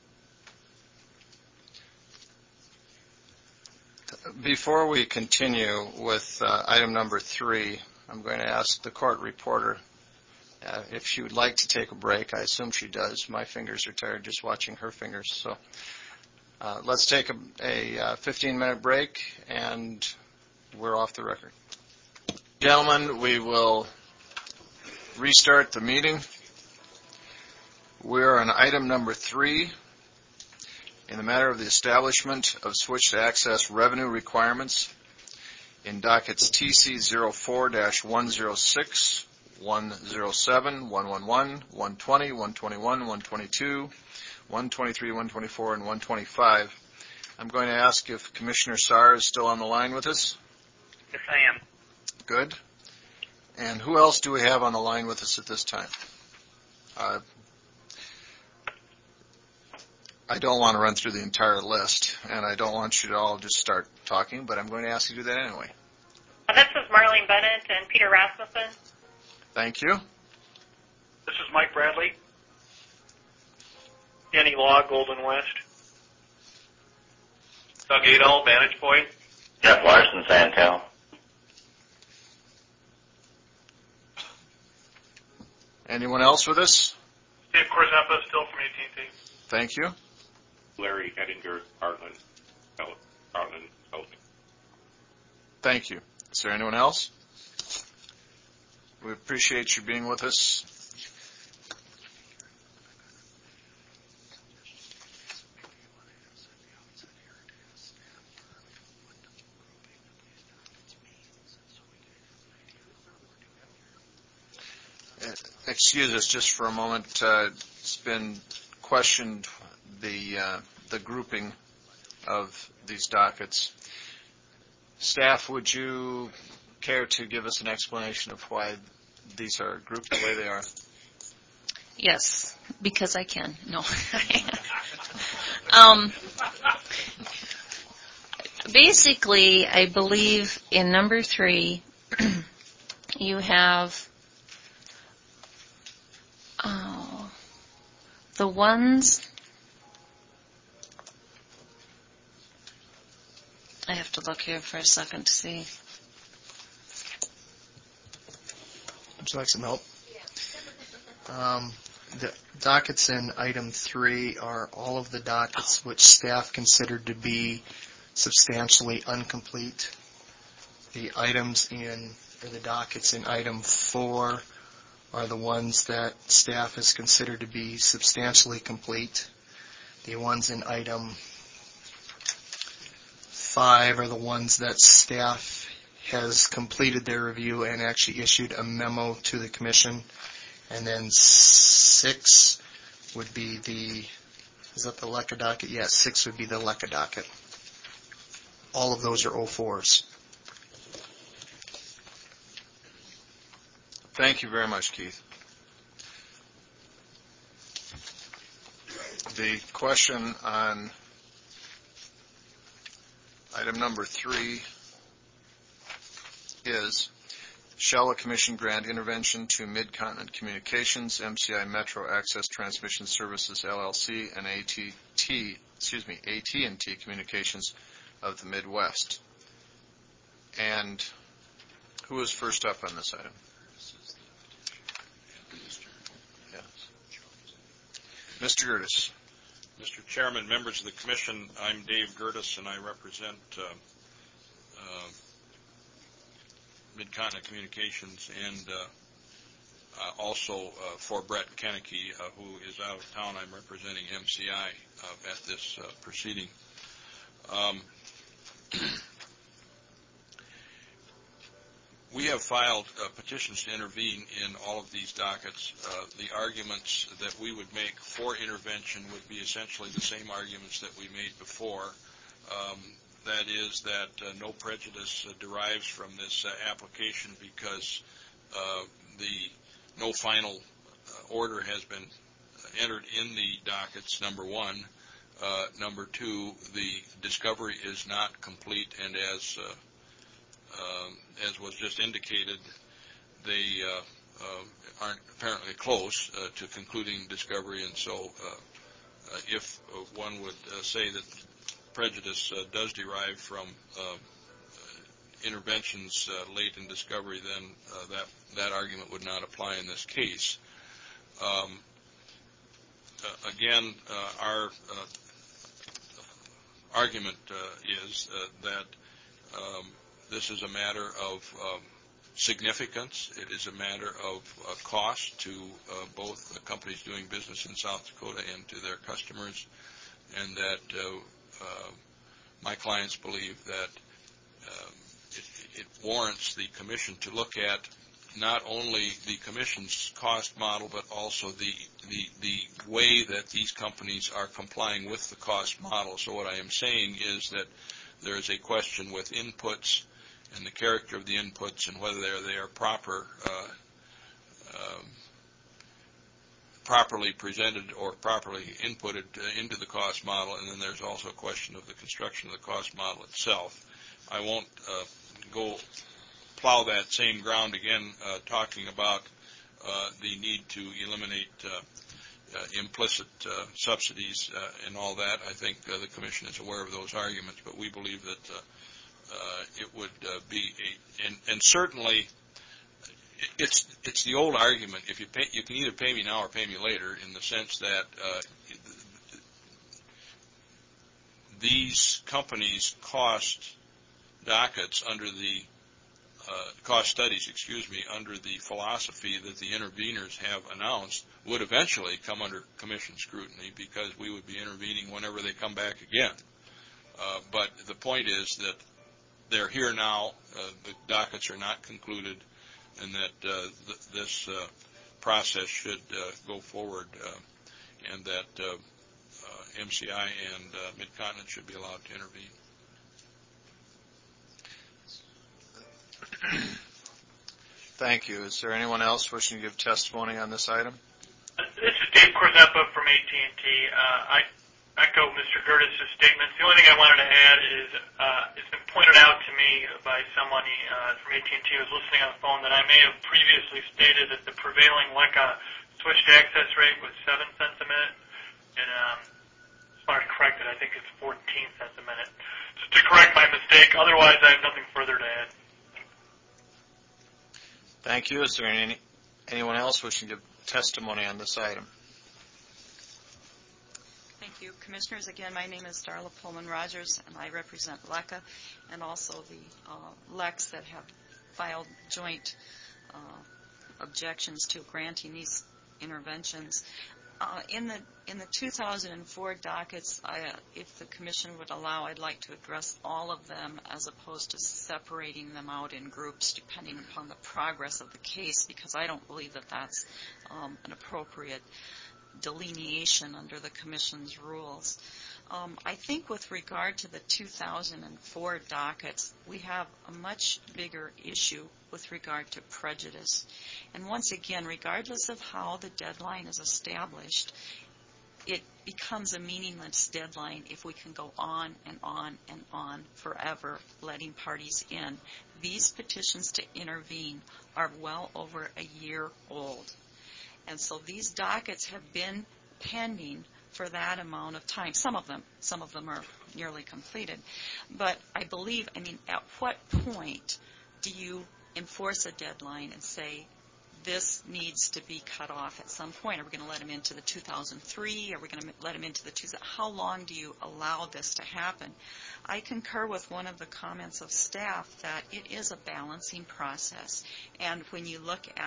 [SPEAKER 1] Before we continue with uh, item number three, I'm going to ask the court reporter uh, if she would like to take a break. I assume she does. My fingers are tired just watching her fingers. So uh, let's take a, a uh, fifteen-minute break, and we're off the record. Gentlemen, we will restart the meeting. We're on item number three. In the matter of the establishment of switched access revenue requirements in dockets T C zero four dash one zero six, one oh seven, one eleven, one twenty, one twenty-one, one twenty-two, one twenty-three, one twenty-four, and one twenty-five. I'm going to ask if Commissioner Saar is still on the line with us.
[SPEAKER 17] Yes, I am.
[SPEAKER 1] Good. And who else do we have on the line with us at this time? Uh, I don't want to run through the entire list, and I don't want you to all just start talking, but I'm going to ask you to do that anyway.
[SPEAKER 3] Uh, this is Marlene Bennett and Peter Rasmussen.
[SPEAKER 1] Thank you.
[SPEAKER 14] This is Mike Bradley.
[SPEAKER 2] Danny Law, Golden West.
[SPEAKER 19] Doug Adol, Vantage Point.
[SPEAKER 17] Jeff Larson, Santel.
[SPEAKER 1] Anyone else with us?
[SPEAKER 2] Dave Korzapa, still from A T and T.
[SPEAKER 1] Thank you.
[SPEAKER 18] Larry Ettinger, Heartland, Heartland, Housing.
[SPEAKER 1] Thank you. Is there anyone else? We appreciate you being with us. Excuse us just for a moment. Uh, it's been questioned the uh, the grouping of these dockets. Staff, would you care to give us an explanation of why these are grouped the way they are?
[SPEAKER 4] Yes, because I can. No. um, basically, I believe in number three, you have oh, the ones. I have to look here for a second to see.
[SPEAKER 10] Would you like some help? Um, the dockets in item three are all of the dockets which staff considered to be substantially incomplete. The items in, or the dockets in item four are the ones that staff has considered to be substantially complete. The ones in item five are the ones that staff has completed their review and actually issued a memo to the commission. And then six would be the, is that the L E C A docket? Yes, six would be the L E C A docket. All of those are oh fours.
[SPEAKER 1] Thank you very much, Keith. The question on item number three is, shall the Commission grant intervention to Mid-Continent Communications, M C I Metro Access Transmission Services, L L C, and A T T, excuse me, A T and T Communications of the Midwest? And who is first up on this item? Yes. Mister Gertis.
[SPEAKER 13] Mister Chairman, members of the Commission, I'm Dave Gertis, and I represent uh, uh, Mid-Continent Communications and uh, uh, also uh, for Brett Kennecke, uh, who is out of town. I'm representing M C I uh, at this uh, proceeding. Um, We have filed uh, petitions to intervene in all of these dockets. Uh, the arguments that we would make for intervention would be essentially the same arguments that we made before. Um, that is that uh, no prejudice uh, derives from this uh, application because uh, the no final uh, order has been entered in the dockets, number one. Uh, number two, the discovery is not complete, and as uh, Um, as was just indicated, they uh, uh, aren't apparently close uh, to concluding discovery, and so uh, uh, if uh, one would uh, say that prejudice uh, does derive from uh, interventions uh, late in discovery, then uh, that, that argument would not apply in this case. Um, uh, again, uh, our uh, argument uh, is uh, that um, this is a matter of um, significance. It is a matter of uh, cost to uh, both the companies doing business in South Dakota and to their customers, and that uh, uh, my clients believe that um, it, it warrants the Commission to look at not only the Commission's cost model, but also the, the, the way that these companies are complying with the cost model. So what I am saying is that there is a question with inputs and the character of the inputs and whether they're, they are proper, uh, um, properly presented or properly inputted uh, into the cost model, and then there's also a question of the construction of the cost model itself. I won't uh, go plow that same ground again, uh, talking about uh, the need to eliminate uh, uh, implicit uh, subsidies uh, and all that. I think uh, the Commission is aware of those arguments, but we believe that uh, Uh, it would uh, be a, and, and certainly it's it's the old argument. If you pay, you can either pay me now or pay me later, in the sense that uh, these companies cost dockets under the uh, cost studies, excuse me, under the philosophy that the interveners have announced, would eventually come under Commission scrutiny because we would be intervening whenever they come back again. Uh, but the point is that they're here now, uh, the dockets are not concluded, and that uh, th this uh, process should uh, go forward, uh, and that uh, uh, M C I and uh, Mid-Continent should be allowed to intervene.
[SPEAKER 1] Thank you. Is there anyone else wishing to give testimony on this item?
[SPEAKER 2] This is Dave Korzeppa from A T and T. Uh, I echo Mister Gertis' statements. The only thing I wanted to add is uh, it's been pointed out to me by someone uh, from A T and T who was listening on the phone that I may have previously stated that the prevailing W E C A switched access rate was seven cents a minute. And um, as far as corrected, I think it's fourteen cents a minute. Just to correct my mistake. Otherwise, I have nothing further to add.
[SPEAKER 1] Thank you. Is there any anyone else wishing to give testimony on this item?
[SPEAKER 16] Thank you. Commissioners, again, my name is Darla Pullman-Rogers, and I represent L E C A and also the uh, L E Cs that have filed joint uh, objections to granting these interventions. Uh, in the in the two thousand four dockets, I, uh, if the Commission would allow, I'd like to address all of them as opposed to separating them out in groups depending upon the progress of the case, because I don't believe that that's um, an appropriate delineation under the Commission's rules. Um, I think with regard to the two thousand four dockets, we have a much bigger issue with regard to prejudice. And once again, regardless of how the deadline is established, it becomes a meaningless deadline if we can go on and on and on forever letting parties in. These petitions to intervene are well over a year old. And so these dockets have been pending for that amount of time. Some of them, some of them are nearly completed. But I believe, I mean, at what point do you enforce a deadline and say this needs to be cut off at some point? Are we going to let them into the two thousand three? Are we going to let them into the two thousand? How long do you allow this to happen? I concur with one of the comments of staff that it is a balancing process. And when you look at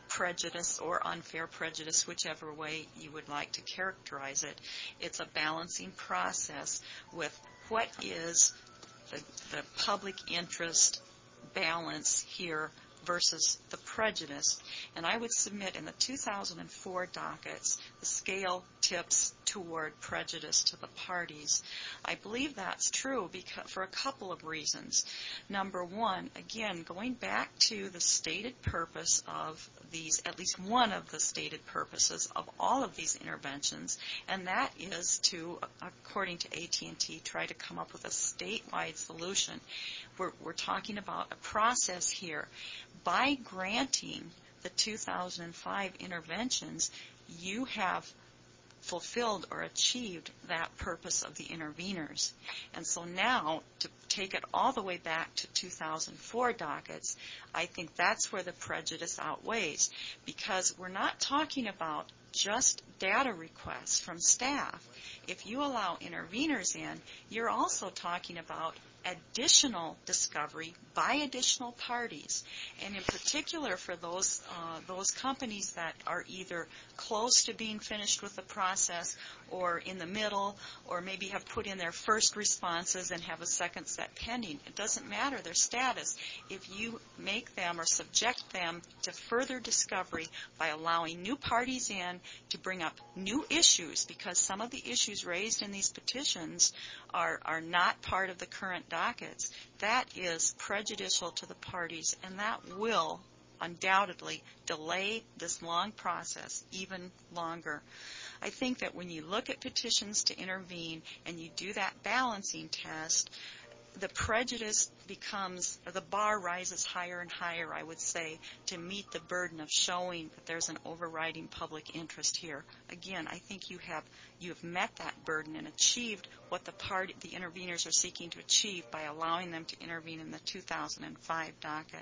[SPEAKER 16] prejudice or unfair prejudice, whichever way you would like to characterize it. It's a balancing process with what is the, the public interest balance here versus the prejudice. And I would submit in the two thousand four dockets, the scale tips toward prejudice to the parties. I believe that's true because, for a couple of reasons. Number one, again, going back to the stated purpose of these, at least one of the stated purposes of all of these interventions, and that is to, according to A T and T, try to come up with a statewide solution. We're, we're talking about a process here. By granting the two thousand five interventions, you have fulfilled or achieved that purpose of the interveners. And so now, to take it all the way back to two thousand four dockets, I think that's where the prejudice outweighs, because we're not talking about just data requests from staff. If you allow interveners in, you're also talking about additional discovery by additional parties, and in particular for those uh, those companies that are either close to being finished with the process or in the middle, or maybe have put in their first responses and have a second set pending. It doesn't matter their status. If you make them or subject them to further discovery by allowing new parties in to bring up new issues, because some of the issues raised in these petitions are, are not part of the current dockets, that is prejudicial to the parties, and that will undoubtedly delay this long process even longer. I think that when you look at petitions to intervene and you do that balancing test, the prejudice becomes, the bar rises higher and higher, I would say, to meet the burden of showing that there's an overriding public interest here. Again, I think you have you have met that burden and achieved what the party, the interveners are seeking to achieve by allowing them to intervene in the two thousand five docket.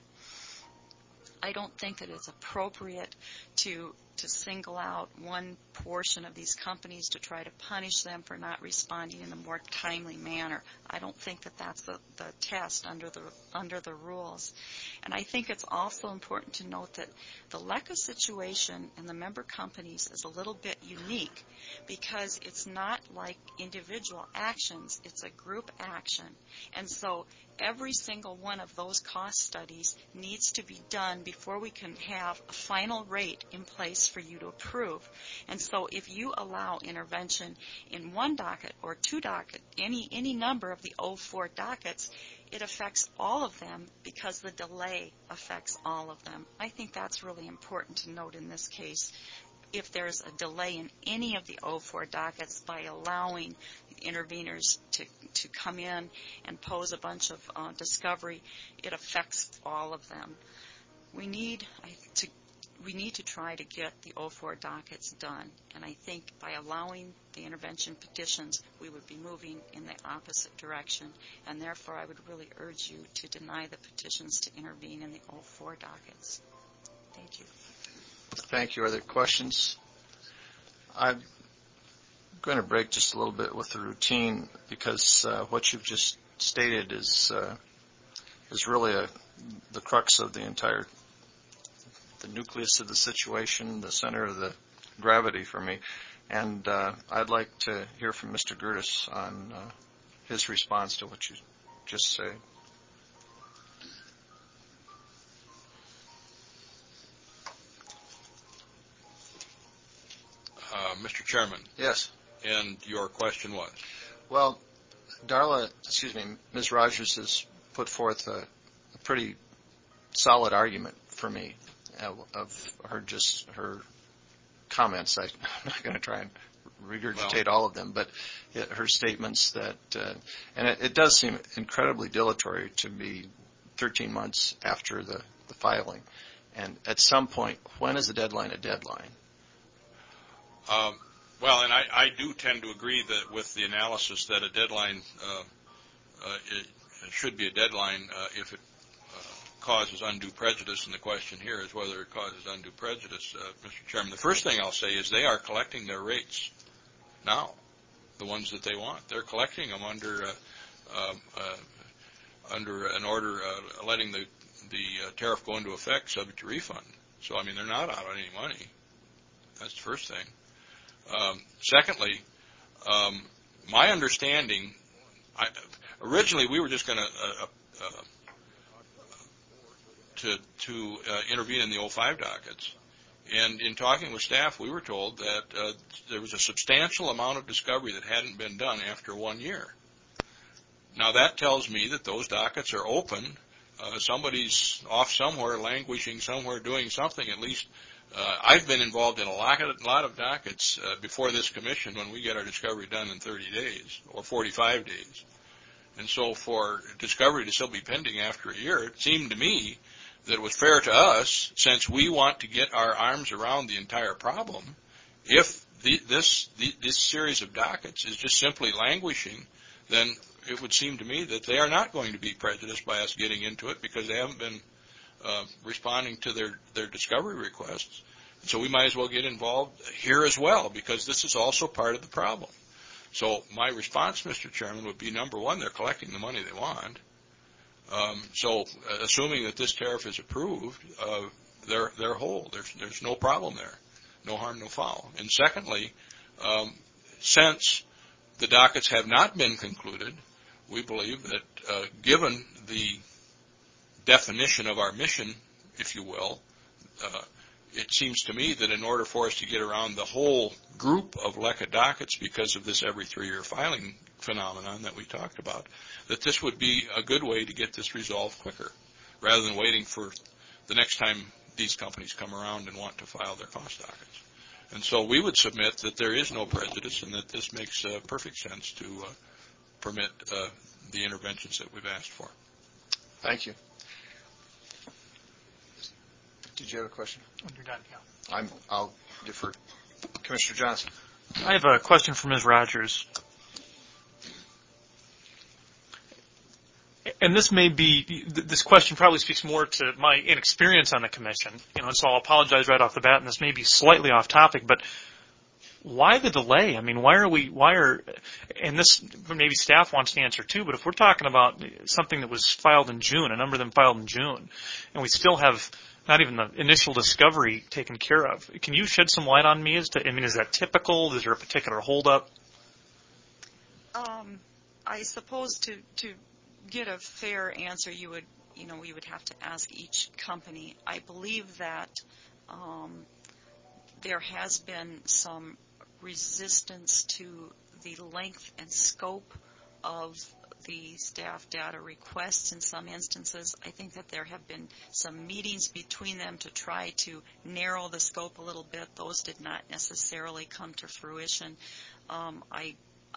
[SPEAKER 16] I don't think that it's appropriate to to single out one portion of these companies to try to punish them for not responding in a more timely manner. I don't think that that's the, the test under the under the rules. And I think it's also important to note that the L E C A situation in the member companies is a little bit unique, because it's not like individual actions, it's a group action. And so every single one of those cost studies needs to be done before we can have a final rate in place for you to approve. And so if you allow intervention in one docket or two docket, any any number of the oh four dockets, it affects all of them because the delay affects all of them. I think that's really important to note in this case. If there's a delay in any of the oh four dockets by allowing interveners to, to come in and pose a bunch of uh, discovery, it affects all of them. We need to we need to try to get the oh four dockets done, and I think by allowing the intervention petitions, we would be moving in the opposite direction, and therefore I would really urge you to deny the petitions to intervene in the oh four dockets. Thank you.
[SPEAKER 1] Thank you. Are there questions? I'm going to break just a little bit with the routine, because uh, what you've just stated is uh, is really a, the crux of the entire, the nucleus of the situation, the center of the gravity for me. And uh, I'd like to hear from Mister Gerdes on uh, his response to what you just said.
[SPEAKER 13] Uh, Mister Chairman.
[SPEAKER 1] Yes.
[SPEAKER 13] And your question was?
[SPEAKER 1] Well, Darla, excuse me, Miz Rogers has put forth a, a pretty solid argument for me uh, of her just her comments. I, I'm not going to try and regurgitate well, all of them, but it, her statements that, uh, and it, it does seem incredibly dilatory to be thirteen months after the, the filing. And at some point, when is a deadline a deadline?
[SPEAKER 13] Um, well, and I, I do tend to agree that with the analysis that a deadline uh, uh, it, it should be a deadline uh, if it uh, causes undue prejudice, and the question here is whether it causes undue prejudice. Uh, Mister Chairman, the first thing I'll say is they are collecting their rates now, the ones that they want. They're collecting them under uh, uh, uh, under an order uh, letting the the uh, tariff go into effect subject to refund. So, I mean, they're not out on any money. That's the first thing. Um, secondly, um, my understanding, I, originally we were just going uh, uh, to to uh, intervene in the oh five dockets. And in talking with staff, we were told that uh, there was a substantial amount of discovery that hadn't been done after one year. Now, that tells me that those dockets are open. Uh, somebody's off somewhere, languishing somewhere, doing something. At least uh, I've been involved in a lot of, lot of dockets uh, before this commission when we get our discovery done in thirty days or forty-five days. And so for discovery to still be pending after a year, it seemed to me that it was fair to us, since we want to get our arms around the entire problem, if the, this the, this series of dockets is just simply languishing, then it would seem to me that they are not going to be prejudiced by us getting into it because they haven't been uh, responding to their, their discovery requests. So we might as well get involved here as well, because this is also part of the problem. So my response, Mister Chairman, would be, number one, they're collecting the money they want. Um, so uh, assuming that this tariff is approved, uh, they're, they're whole. There's, there's no problem there. No harm, no foul. And secondly, um, since the dockets have not been concluded, we believe that uh, given the definition of our mission, if you will, uh, it seems to me that in order for us to get around the whole group of L E C A dockets because of this every three-year filing phenomenon that we talked about, that this would be a good way to get this resolved quicker, rather than waiting for the next time these companies come around and want to file their cost dockets. And so we would submit that there is no prejudice and that this makes uh, perfect sense to uh, permit uh, the interventions that we've asked for.
[SPEAKER 1] Thank you. Did you have a question?
[SPEAKER 5] You're done, yeah.
[SPEAKER 1] I'm, I'll defer. Commissioner Johnson.
[SPEAKER 5] I have a question for Miz Rogers. And this may be, this question probably speaks more to my inexperience on the commission, you know, and so I'll apologize right off the bat, and this may be slightly off topic, but why the delay? I mean, why are we, why are, and this maybe staff wants to answer too, but if we're talking about something that was filed in June, a number of them filed in June, and we still have not even the initial discovery taken care of, can you shed some light on me as to, I mean, is that typical? Is there a particular holdup?
[SPEAKER 16] Um, I suppose to, to get a fair answer, you would, you know, we would have to ask each company. I believe that um, there has been some resistance to the length and scope of the staff data requests in some instances. I think that there have been some meetings between them to try to narrow the scope a little bit. Those did not necessarily come to fruition. Um, I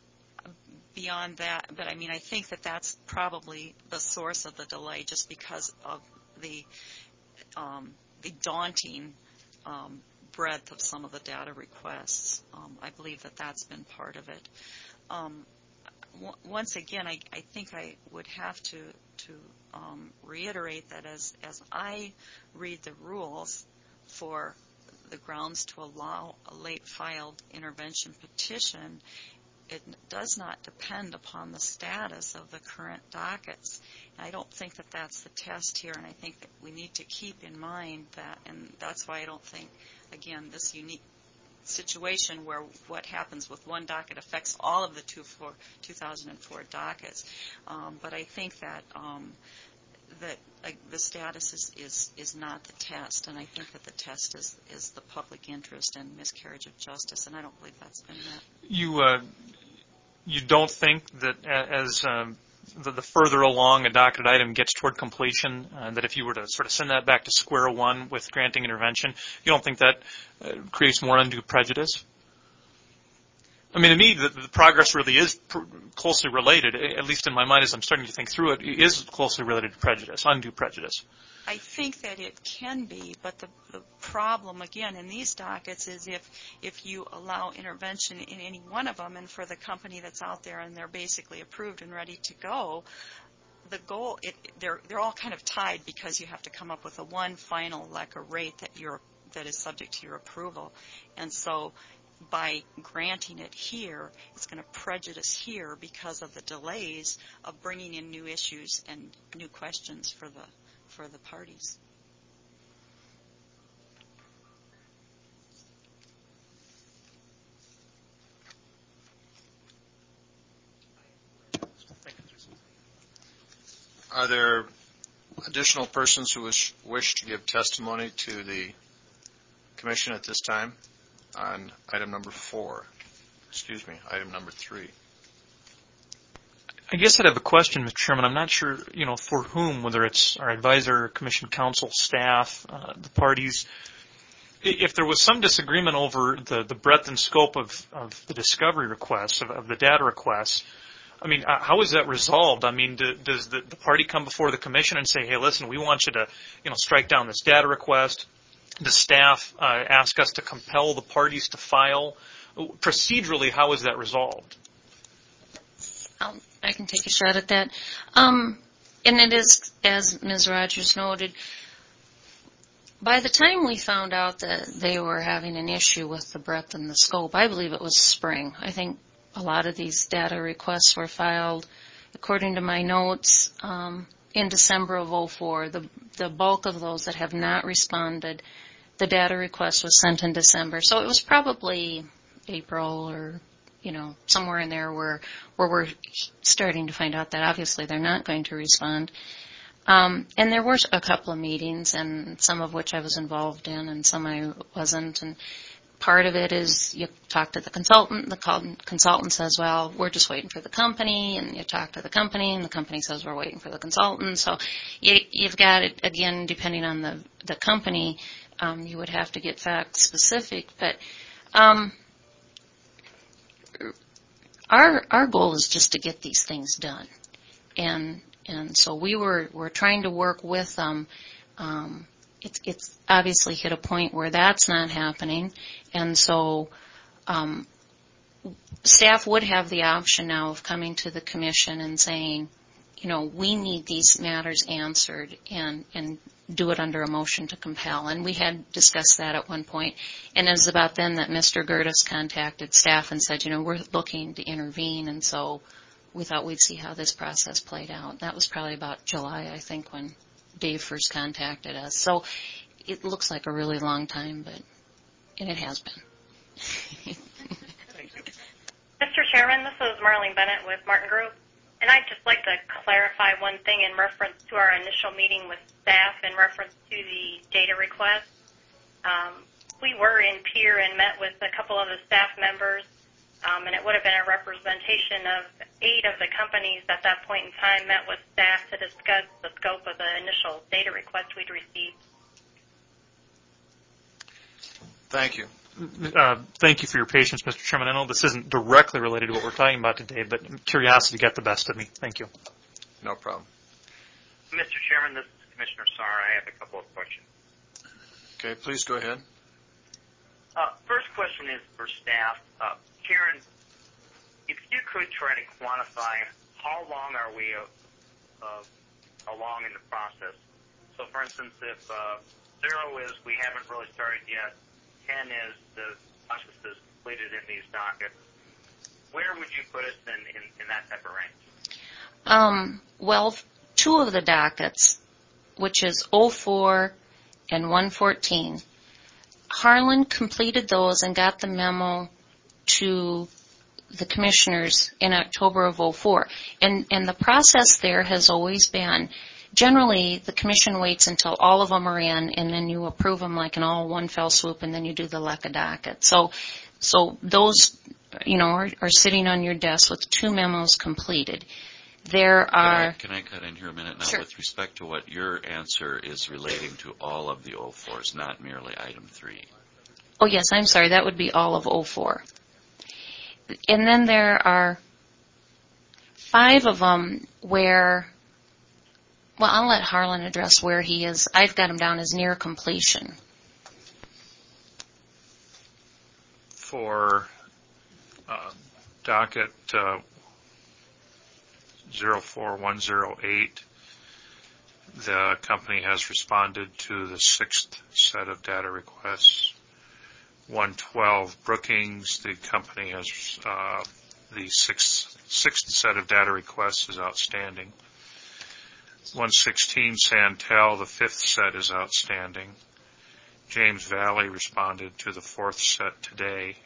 [SPEAKER 16] Beyond that, but I mean, I think that that's probably the source of the delay, just because of the um, the daunting um, breadth of some of the data requests. Um, I believe that that's been part of it. Um, w- once again, I, I think I would have to to um, reiterate that as as I read the rules for the grounds to allow a late filed intervention petition, it does not depend upon the status of the current dockets. And I don't think that that's the test here, and I think that we need to keep in mind that, and that's why I don't think, again, this unique situation where what happens with one docket affects all of the two, four, two thousand four dockets. Um, but I think that um, that uh, the status is, is, is not the test, and I think that the test is, is the public interest and miscarriage of justice, and I don't believe that's been met.
[SPEAKER 5] You uh, you don't think that as um, the, the further along a docketed item gets toward completion, uh, that if you were to sort of send that back to square one with granting intervention, you don't think that uh, creates more undue prejudice? I mean, to me, the, the progress really is pr- closely related, at least in my mind as I'm starting to think through it, it is closely related to prejudice, undue prejudice.
[SPEAKER 16] I think that it can be, but the, the problem, again, in these dockets is if if you allow intervention in any one of them, and for the company that's out there and they're basically approved and ready to go, the goal, it, they're they're all kind of tied because you have to come up with a one final L E C A rate that you're that is subject to your approval, and so by granting it here, it's going to prejudice here because of the delays of bringing in new issues and new questions for the for the parties.
[SPEAKER 1] Are there additional persons who wish, wish to give testimony to the commission at this time on item number four? Excuse me, item number three.
[SPEAKER 5] I guess I'd have a question, Mister Chairman. I'm not sure, you know, for whom, whether it's our advisor, commission council, staff, uh, the parties. If there was some disagreement over the, the breadth and scope of, of the discovery requests, of, of the data requests, I mean, uh, how is that resolved? I mean, do, does the, the party come before the commission and say, hey, listen, we want you to, you know, strike down this data request? Does staff uh, ask us to compel the parties to file? Procedurally, how is that resolved?
[SPEAKER 4] I'll, I can take a shot at that. Um, and it is, as Miz Rogers noted, by the time we found out that they were having an issue with the breadth and the scope, I believe it was spring. I think a lot of these data requests were filed, according to my notes, um, in December of oh four. The, the bulk of those that have not responded, the data request was sent in December. So it was probably April or, you know, somewhere in there where, where we're starting to find out that obviously they're not going to respond. Um, and there were a couple of meetings, and some of which I was involved in and some I wasn't. And part of it is you talk to the consultant. The consultant says, well, we're just waiting for the company. And you talk to the company, and the company says, we're waiting for the consultant. So you, you've got it, again, depending on the, the company, um, you would have to get fact specific. But um, our our goal is just to get these things done. And And so we were, were trying to work with them. Um, it's, it's obviously hit a point where that's not happening. And so um, staff would have the option now of coming to the commission and saying, you know, we need these matters answered and, and do it under a motion to compel. And we had discussed that at one point. And it was about then that Mister Gerdes contacted staff and said, you know, we're looking to intervene. And so we thought we'd see how this process played out. That was probably about July, I think, when Dave first contacted us. So it looks like a really long time, but and it has been.
[SPEAKER 5] Thank you.
[SPEAKER 3] Mister Chairman, this is Marlene Bennett with Martin Group, and I'd just like to clarify one thing in reference to our initial meeting with staff in reference to the data request. Um, we were in Pierre and met with a couple of the staff members. Um, and it would have been a representation of eight of the companies at that point in time met with staff to discuss the scope of the initial data request we'd received.
[SPEAKER 1] Thank you.
[SPEAKER 5] Uh, thank you for your patience, Mister Chairman. I know this isn't directly related to what we're talking about today, but curiosity got the best of me. Thank you.
[SPEAKER 1] No problem.
[SPEAKER 17] Mister Chairman, this is Commissioner Sarr. I have a couple of questions.
[SPEAKER 1] Okay, please go ahead.
[SPEAKER 17] Uh, first question is for staff. Uh, Karen, if you could try to quantify how long are we uh, uh, along in the process? So, for instance, if uh, zero is we haven't really started yet, ten is the process is completed in these dockets, where would you put us in, in, in that type of range?
[SPEAKER 4] Um, well, two of the dockets, which is oh four and one fourteen, Harlan completed those and got the memo to the commissioners in October of oh four. And, and the process there has always been, generally the commission waits until all of them are in and then you approve them like in all one fell swoop and then you do the L E C A docket. So, so those, you know, are, are sitting on your desk with two memos completed. There are...
[SPEAKER 15] Can I, can I cut in here a minute now?
[SPEAKER 4] Sure.
[SPEAKER 15] With respect to what your answer is relating to all of the oh fours, not merely item three.
[SPEAKER 4] Oh, yes, I'm sorry. That would be all of oh four. And then there are five of them where, well, I'll let Harlan address where he is. I've got him down as near completion.
[SPEAKER 11] For uh, docket uh, zero four one zero eight, the company has responded to the sixth set of data requests. one twelve Brookings, the company has uh, the sixth, sixth set of data requests is outstanding. one sixteen Santel, the fifth set is outstanding. James Valley responded to the fourth set today.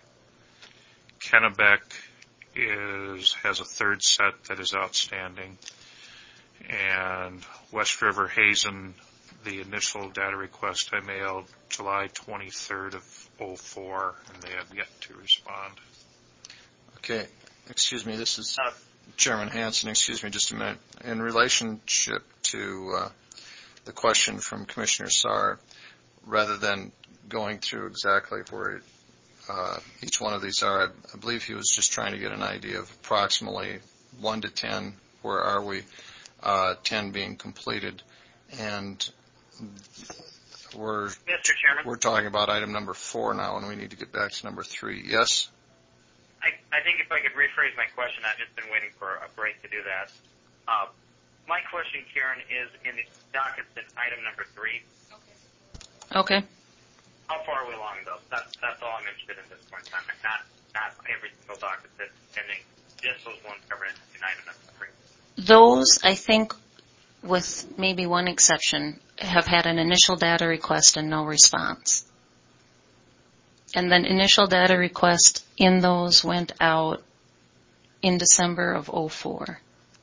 [SPEAKER 11] Kennebec is has a third set that is outstanding. and West River Hazen, the initial data request I mailed July twenty-third of oh four, and they have yet to respond.
[SPEAKER 1] Okay, excuse me, this is Chairman Hansen. Excuse me just a minute. In relationship to uh, the question from Commissioner Saar, rather than going through exactly where uh, each one of these are, I, I believe he was just trying to get an idea of approximately one to ten, where are we, uh, ten being completed, and we're,
[SPEAKER 17] Mister Chairman?
[SPEAKER 1] we're talking about item number four now, and we need to get back to number three. Yes?
[SPEAKER 17] I, I think if I could rephrase my question, I've just been waiting for a break to do that. Uh, my question, Karen, is in the dockets in item number three.
[SPEAKER 4] Okay.
[SPEAKER 17] How far are we along, though? That's, that's all I'm interested in at this point in time. Not, not every single docket that's pending, just those ones covered in item number three.
[SPEAKER 4] Those, I think, with maybe one exception, have had an initial data request and no response. And then initial data request in those went out in December of oh four.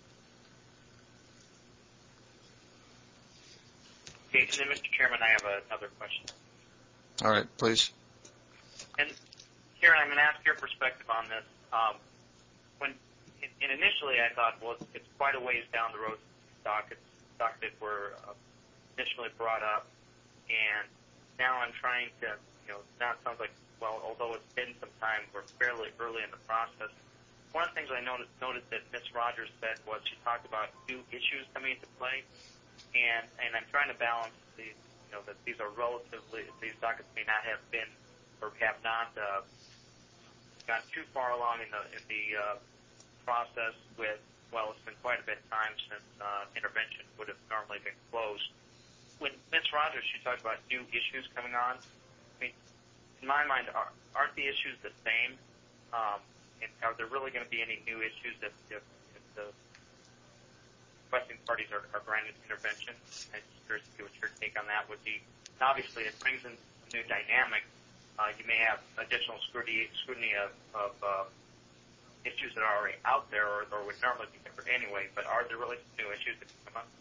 [SPEAKER 17] Okay, and then, Mister Chairman, I have a, another question.
[SPEAKER 1] All right, please.
[SPEAKER 17] And, Karen, I'm going to ask your perspective on this. Um, when, and initially I thought, well, it's, it's quite a ways down the road. Dockets, dockets were uh, initially brought up, and now I'm trying to, you know, now it sounds like, well, although it's been some time, we're fairly early in the process. One of the things I noticed, noticed that Miz Rogers said was she talked about new issues coming into play, and and I'm trying to balance the, you know, that these are relatively, these dockets may not have been or have not uh, gone too far along in the in the uh, process with, well, it's been quite a bit of time since uh, intervention would have normally been closed. When Miz Rogers, she talked about new issues coming on. I mean, in my mind, are, aren't the issues the same? Um, and are there really going to be any new issues if, if, if the requesting parties are, are granted intervention? I'm just curious to see what your take on that would be. And obviously, it brings in a new dynamic. Uh, you may have additional scrutiny, scrutiny of, of uh, issues that are already out there or, or would normally be covered anyway, but are there really some new issues that come up?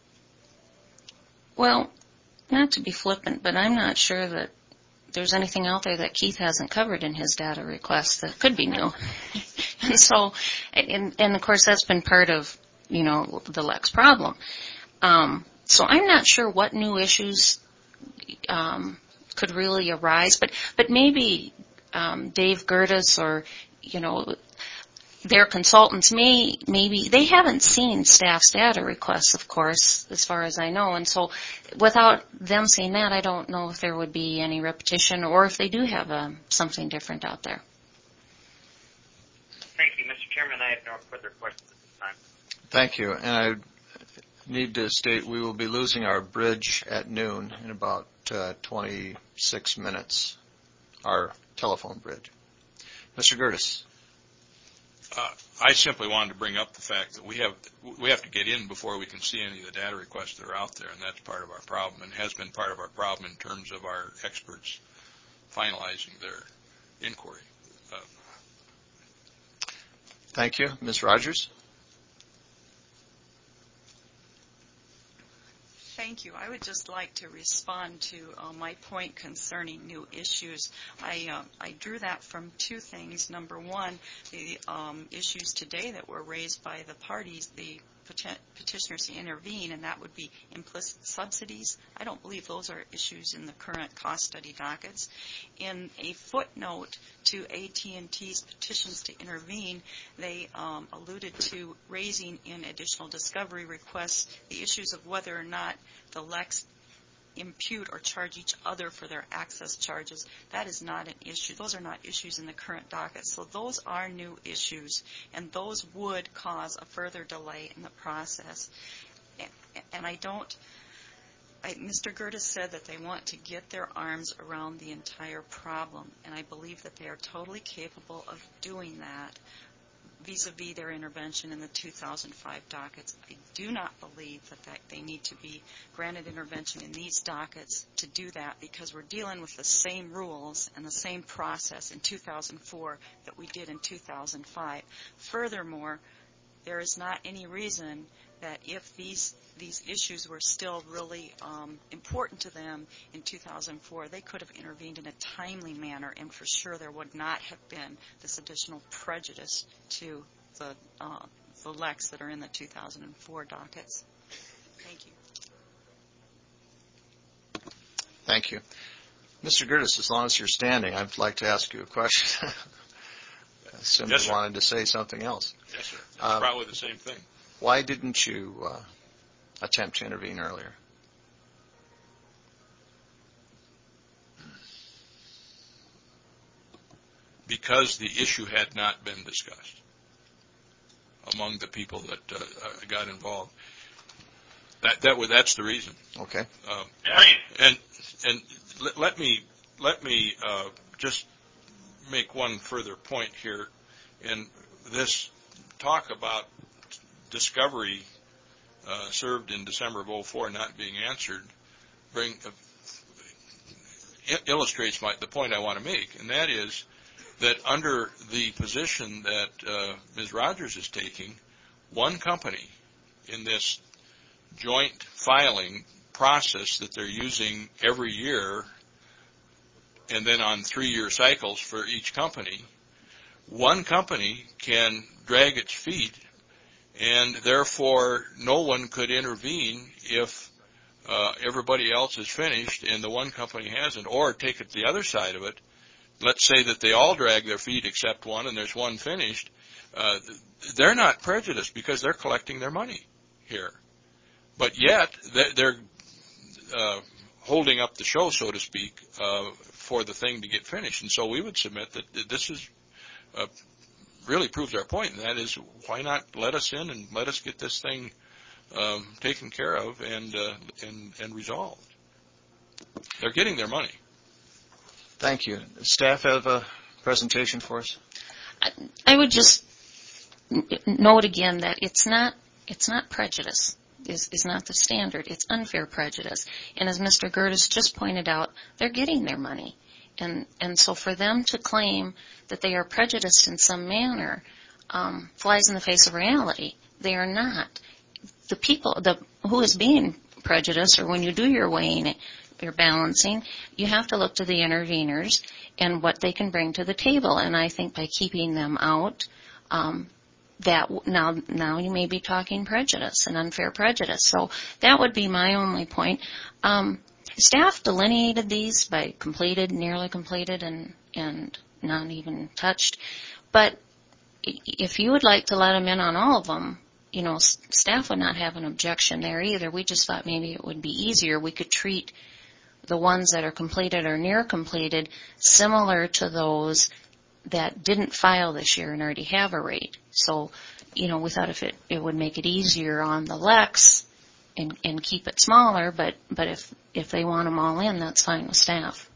[SPEAKER 4] Well, not to be flippant, but I'm not sure that there's anything out there that Keith hasn't covered in his data request that could be new. And so, and, and of course that's been part of, you know, the Lex problem. Um, so I'm not sure what new issues um, could really arise, but, but maybe um, Dave Gertis or, you know, their consultants may, maybe, they haven't seen staff's data requests, of course, as far as I know. And so without them saying that, I don't know if there would be any repetition or if they do have um, something different out there.
[SPEAKER 17] Thank you, Mister Chairman. I have no further questions at this time.
[SPEAKER 1] Thank you. And I need to state we will be losing our bridge at noon in about uh, twenty-six minutes, our telephone bridge. Mister Gertis.
[SPEAKER 13] Uh, I simply wanted to bring up the fact that we have we have to get in before we can see any of the data requests that are out there, and that's part of our problem and has been part of our problem in terms of our experts finalizing their inquiry. Uh,
[SPEAKER 1] Thank you. Miz Rogers?
[SPEAKER 16] Thank you. I would just like to respond to uh, my point concerning new issues. I uh, I drew that from two things. Number one, the um, issues today that were raised by the parties, the peti- petitioners to intervene, and that would be implicit subsidies. I don't believe those are issues in the current cost study dockets. In a footnote to A T and T's petitions to intervene, they um, alluded to raising in additional discovery requests the issues of whether or not the Lex impute or charge each other for their access charges. That is not an issue. Those are not issues in the current docket. So those are new issues, and those would cause a further delay in the process. And I don't, I, Mister Gertis said that they want to get their arms around the entire problem, and I believe that they are totally capable of doing that vis-a-vis their intervention in the two thousand five dockets. I do not believe that, that they need to be granted intervention in these dockets to do that, because we're dealing with the same rules and the same process in two thousand four that we did in two thousand five. Furthermore, there is not any reason that if these these issues were still really um, important to them in two thousand four, they could have intervened in a timely manner, and for sure there would not have been this additional prejudice to the uh, the Lex that are in the two thousand four dockets. Thank you.
[SPEAKER 1] Thank you. Mister Gertis, as long as you're standing, I'd like to ask you a question. I assume
[SPEAKER 13] Yes,
[SPEAKER 1] you
[SPEAKER 13] sir.
[SPEAKER 1] wanted to say something else.
[SPEAKER 13] Yes, sir. It's
[SPEAKER 1] Uh,
[SPEAKER 13] probably the same thing.
[SPEAKER 1] Why didn't you uh, attempt to intervene earlier?
[SPEAKER 13] Because the issue had not been discussed among the people that uh, got involved. That that was that's the reason.
[SPEAKER 1] Okay.
[SPEAKER 13] Um, and and let, let me let me uh, just make one further point here. In this talk about discovery uh, served in December of oh four not being answered, bring uh, illustrates my, the point I want to make, and that is that under the position that uh, Miz Rogers is taking, one company in this joint filing process that they're using every year and then on three-year cycles for each company, one company can drag its feet, and therefore no one could intervene if uh, everybody else is finished and the one company hasn't. Or take it the other side of it. Let's say that they all drag their feet except one and there's one finished. Uh, they're not prejudiced because they're collecting their money here. But yet they're uh, holding up the show, so to speak, uh, for the thing to get finished. And so we would submit that this is uh, really proves our point, and that is, why not let us in and let us get this thing um, taken care of and, uh, and and resolved. They're getting their money.
[SPEAKER 1] Thank you. Staff have a presentation for us?
[SPEAKER 4] I, I would just note again that it's not it's not prejudice is, is not the standard. It's unfair prejudice. And as Mister Gertis just pointed out, they're getting their money. And and so for them to claim that they are prejudiced in some manner um, flies in the face of reality. They are not. The people the who is being prejudiced, or when you do your weighing, your balancing, you have to look to the interveners and what they can bring to the table. And I think by keeping them out, um, that now now you may be talking prejudice and unfair prejudice. So that would be my only point. Um, staff delineated these by completed, nearly completed, and and not even touched. But if you would like to let them in on all of them, you know, staff would not have an objection there either. We just thought maybe it would be easier. We could treat the ones that are completed or near completed similar to those that didn't file this year and already have a rate. So, you know, we thought if it, it would make it easier on the Lex and, and keep it smaller, but, but if, if they want them all in, that's fine with staff.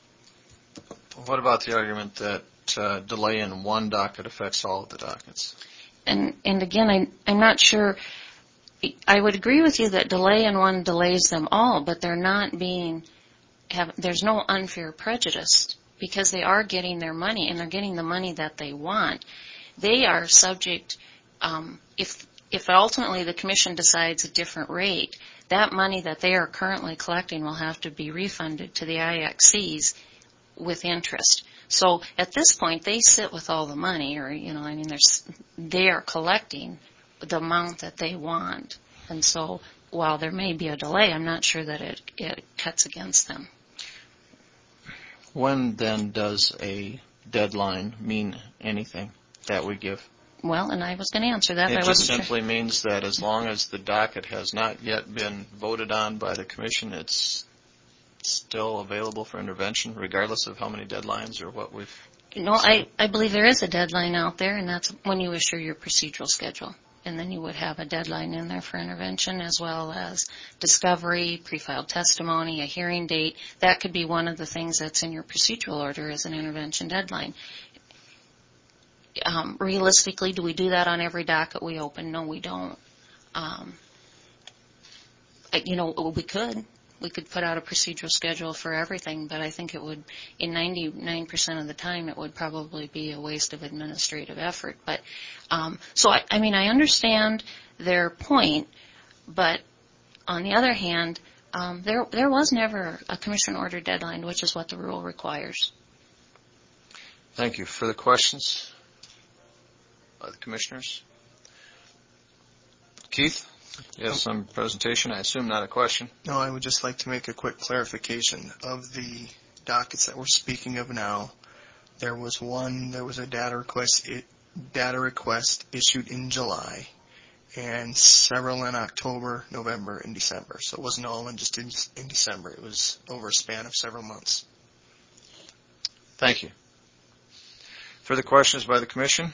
[SPEAKER 1] What about the argument that uh, delay in one docket affects all of the dockets?
[SPEAKER 4] And, and again, I, I'm not sure. I would agree with you that delay in one delays them all, but they're not being, have, there's no unfair prejudice because they are getting their money and they're getting the money that they want. They are subject, um, if, if ultimately the commission decides a different rate, that money that they are currently collecting will have to be refunded to the I X Cs with interest. So at this point, they sit with all the money, or, you know, I mean, there's, they are collecting the amount that they want. And so while there may be a delay, I'm not sure that it, it cuts against them.
[SPEAKER 1] When then does a deadline mean anything that we give?
[SPEAKER 4] Well, and I was going to answer that.
[SPEAKER 1] It
[SPEAKER 4] I
[SPEAKER 1] just
[SPEAKER 4] wasn't
[SPEAKER 1] simply
[SPEAKER 4] sure.
[SPEAKER 1] means that as long as the docket has not yet been voted on by the commission, it's still available for intervention, regardless of how many deadlines or what we've...
[SPEAKER 4] No, I, I believe there is a deadline out there, and that's when you issue your procedural schedule. And then you would have a deadline in there for intervention, as well as discovery, pre-filed testimony, a hearing date. That could be one of the things that's in your procedural order as an intervention deadline. Um, realistically, do we do that on every docket we open? No, we don't. Um, you know, we could, we could put out a procedural schedule for everything, but I think it would, in ninety-nine percent of the time, it would probably be a waste of administrative effort. But um, so, I, I mean, I understand their point, but on the other hand, um, there there was never a commission order deadline, which is what the rule requires.
[SPEAKER 1] Thank you. Further questions by the commissioners? Keith, you have some presentation, I assume, not a question.
[SPEAKER 10] No, I would just like to make a quick clarification. Of the dockets that we're speaking of now, there was one, there was a data request, it, data request issued in July, and several in October, November, and December. So it wasn't all in just in, in December. It was over a span of several months.
[SPEAKER 1] Thank you. Further questions by the commission?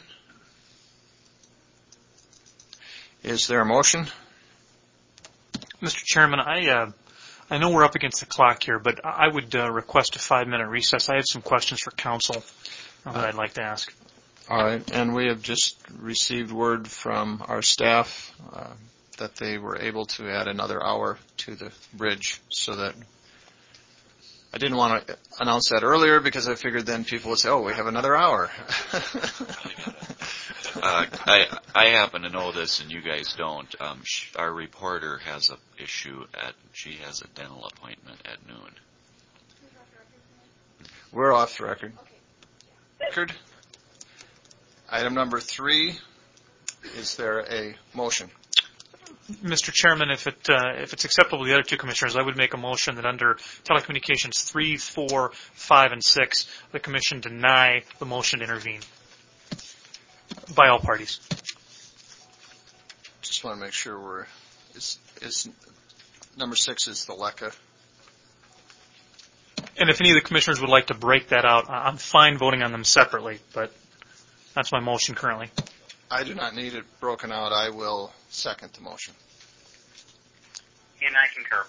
[SPEAKER 1] Is there a motion?
[SPEAKER 5] Mister Chairman, I uh, I know we're up against the clock here, but I would uh, request a five-minute recess. I have some questions for council uh, that I'd like to ask.
[SPEAKER 1] All right, and we have just received word from our staff uh, that they were able to add another hour to the bridge, so that I didn't want to announce that earlier because I figured then people would say, oh, we have another hour.
[SPEAKER 15] Uh, I I happen to know this, and you guys don't. Um, sh- our reporter has a issue at. She has a dental appointment at noon.
[SPEAKER 1] We're off the record. Record. Item number three. Is there a motion?
[SPEAKER 5] Mister Chairman, if it uh, if it's acceptable to the other two commissioners, I would make a motion that under telecommunications three, four, five, and six, the commission deny the motion to intervene by all parties.
[SPEAKER 1] Just want to make sure we're, is, is number six is the L E C A.
[SPEAKER 5] And if any of the commissioners would like to break that out, I'm fine voting on them separately, but that's my motion currently.
[SPEAKER 1] I do not need it broken out. I will second the motion.
[SPEAKER 17] And I concur.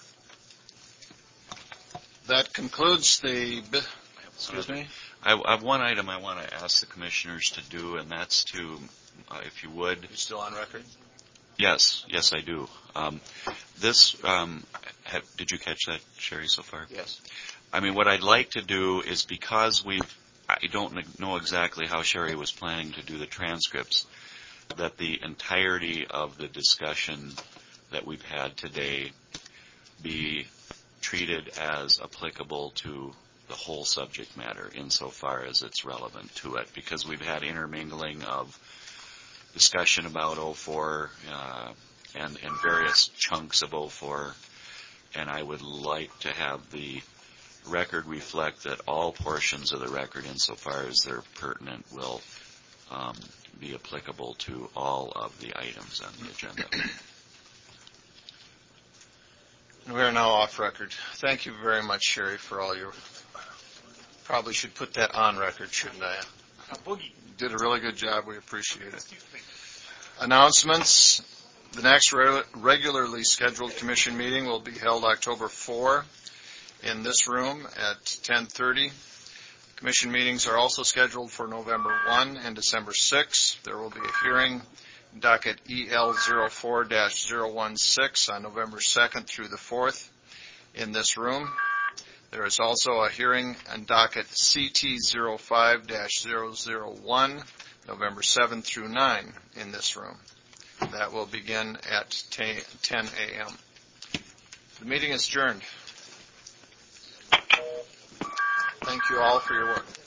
[SPEAKER 1] That concludes the, excuse me?
[SPEAKER 15] I I have one item I want to ask the commissioners to do, and that's to, uh, if you would.
[SPEAKER 1] You're still on record?
[SPEAKER 15] Yes, yes, I do. Um, this, um, have, did you catch that, Sherry, so far?
[SPEAKER 1] Yes.
[SPEAKER 15] I mean, what I'd like to do is, because we've, I don't know exactly how Sherry was planning to do the transcripts, that the entirety of the discussion that we've had today be treated as applicable to the whole subject matter insofar as it's relevant to it, because we've had intermingling of discussion about oh four uh, and, and various chunks of oh four, and I would like to have the record reflect that all portions of the record insofar as they're pertinent will um, be applicable to all of the items on the agenda.
[SPEAKER 1] We are now off record. Thank you very much, Sherry, for all your... Probably should put that on record, shouldn't I? You did a really good job. We appreciate it. Announcements. The next re- regularly scheduled commission meeting will be held October fourth in this room at ten thirty. Commission meetings are also scheduled for November first and December sixth. There will be a hearing, docket E L zero four dash zero one six, on November second through the fourth in this room. There is also a hearing on docket C T zero five dash zero zero one, November seventh through ninth in this room. That will begin at ten a.m. The meeting is adjourned. Thank you all for your work.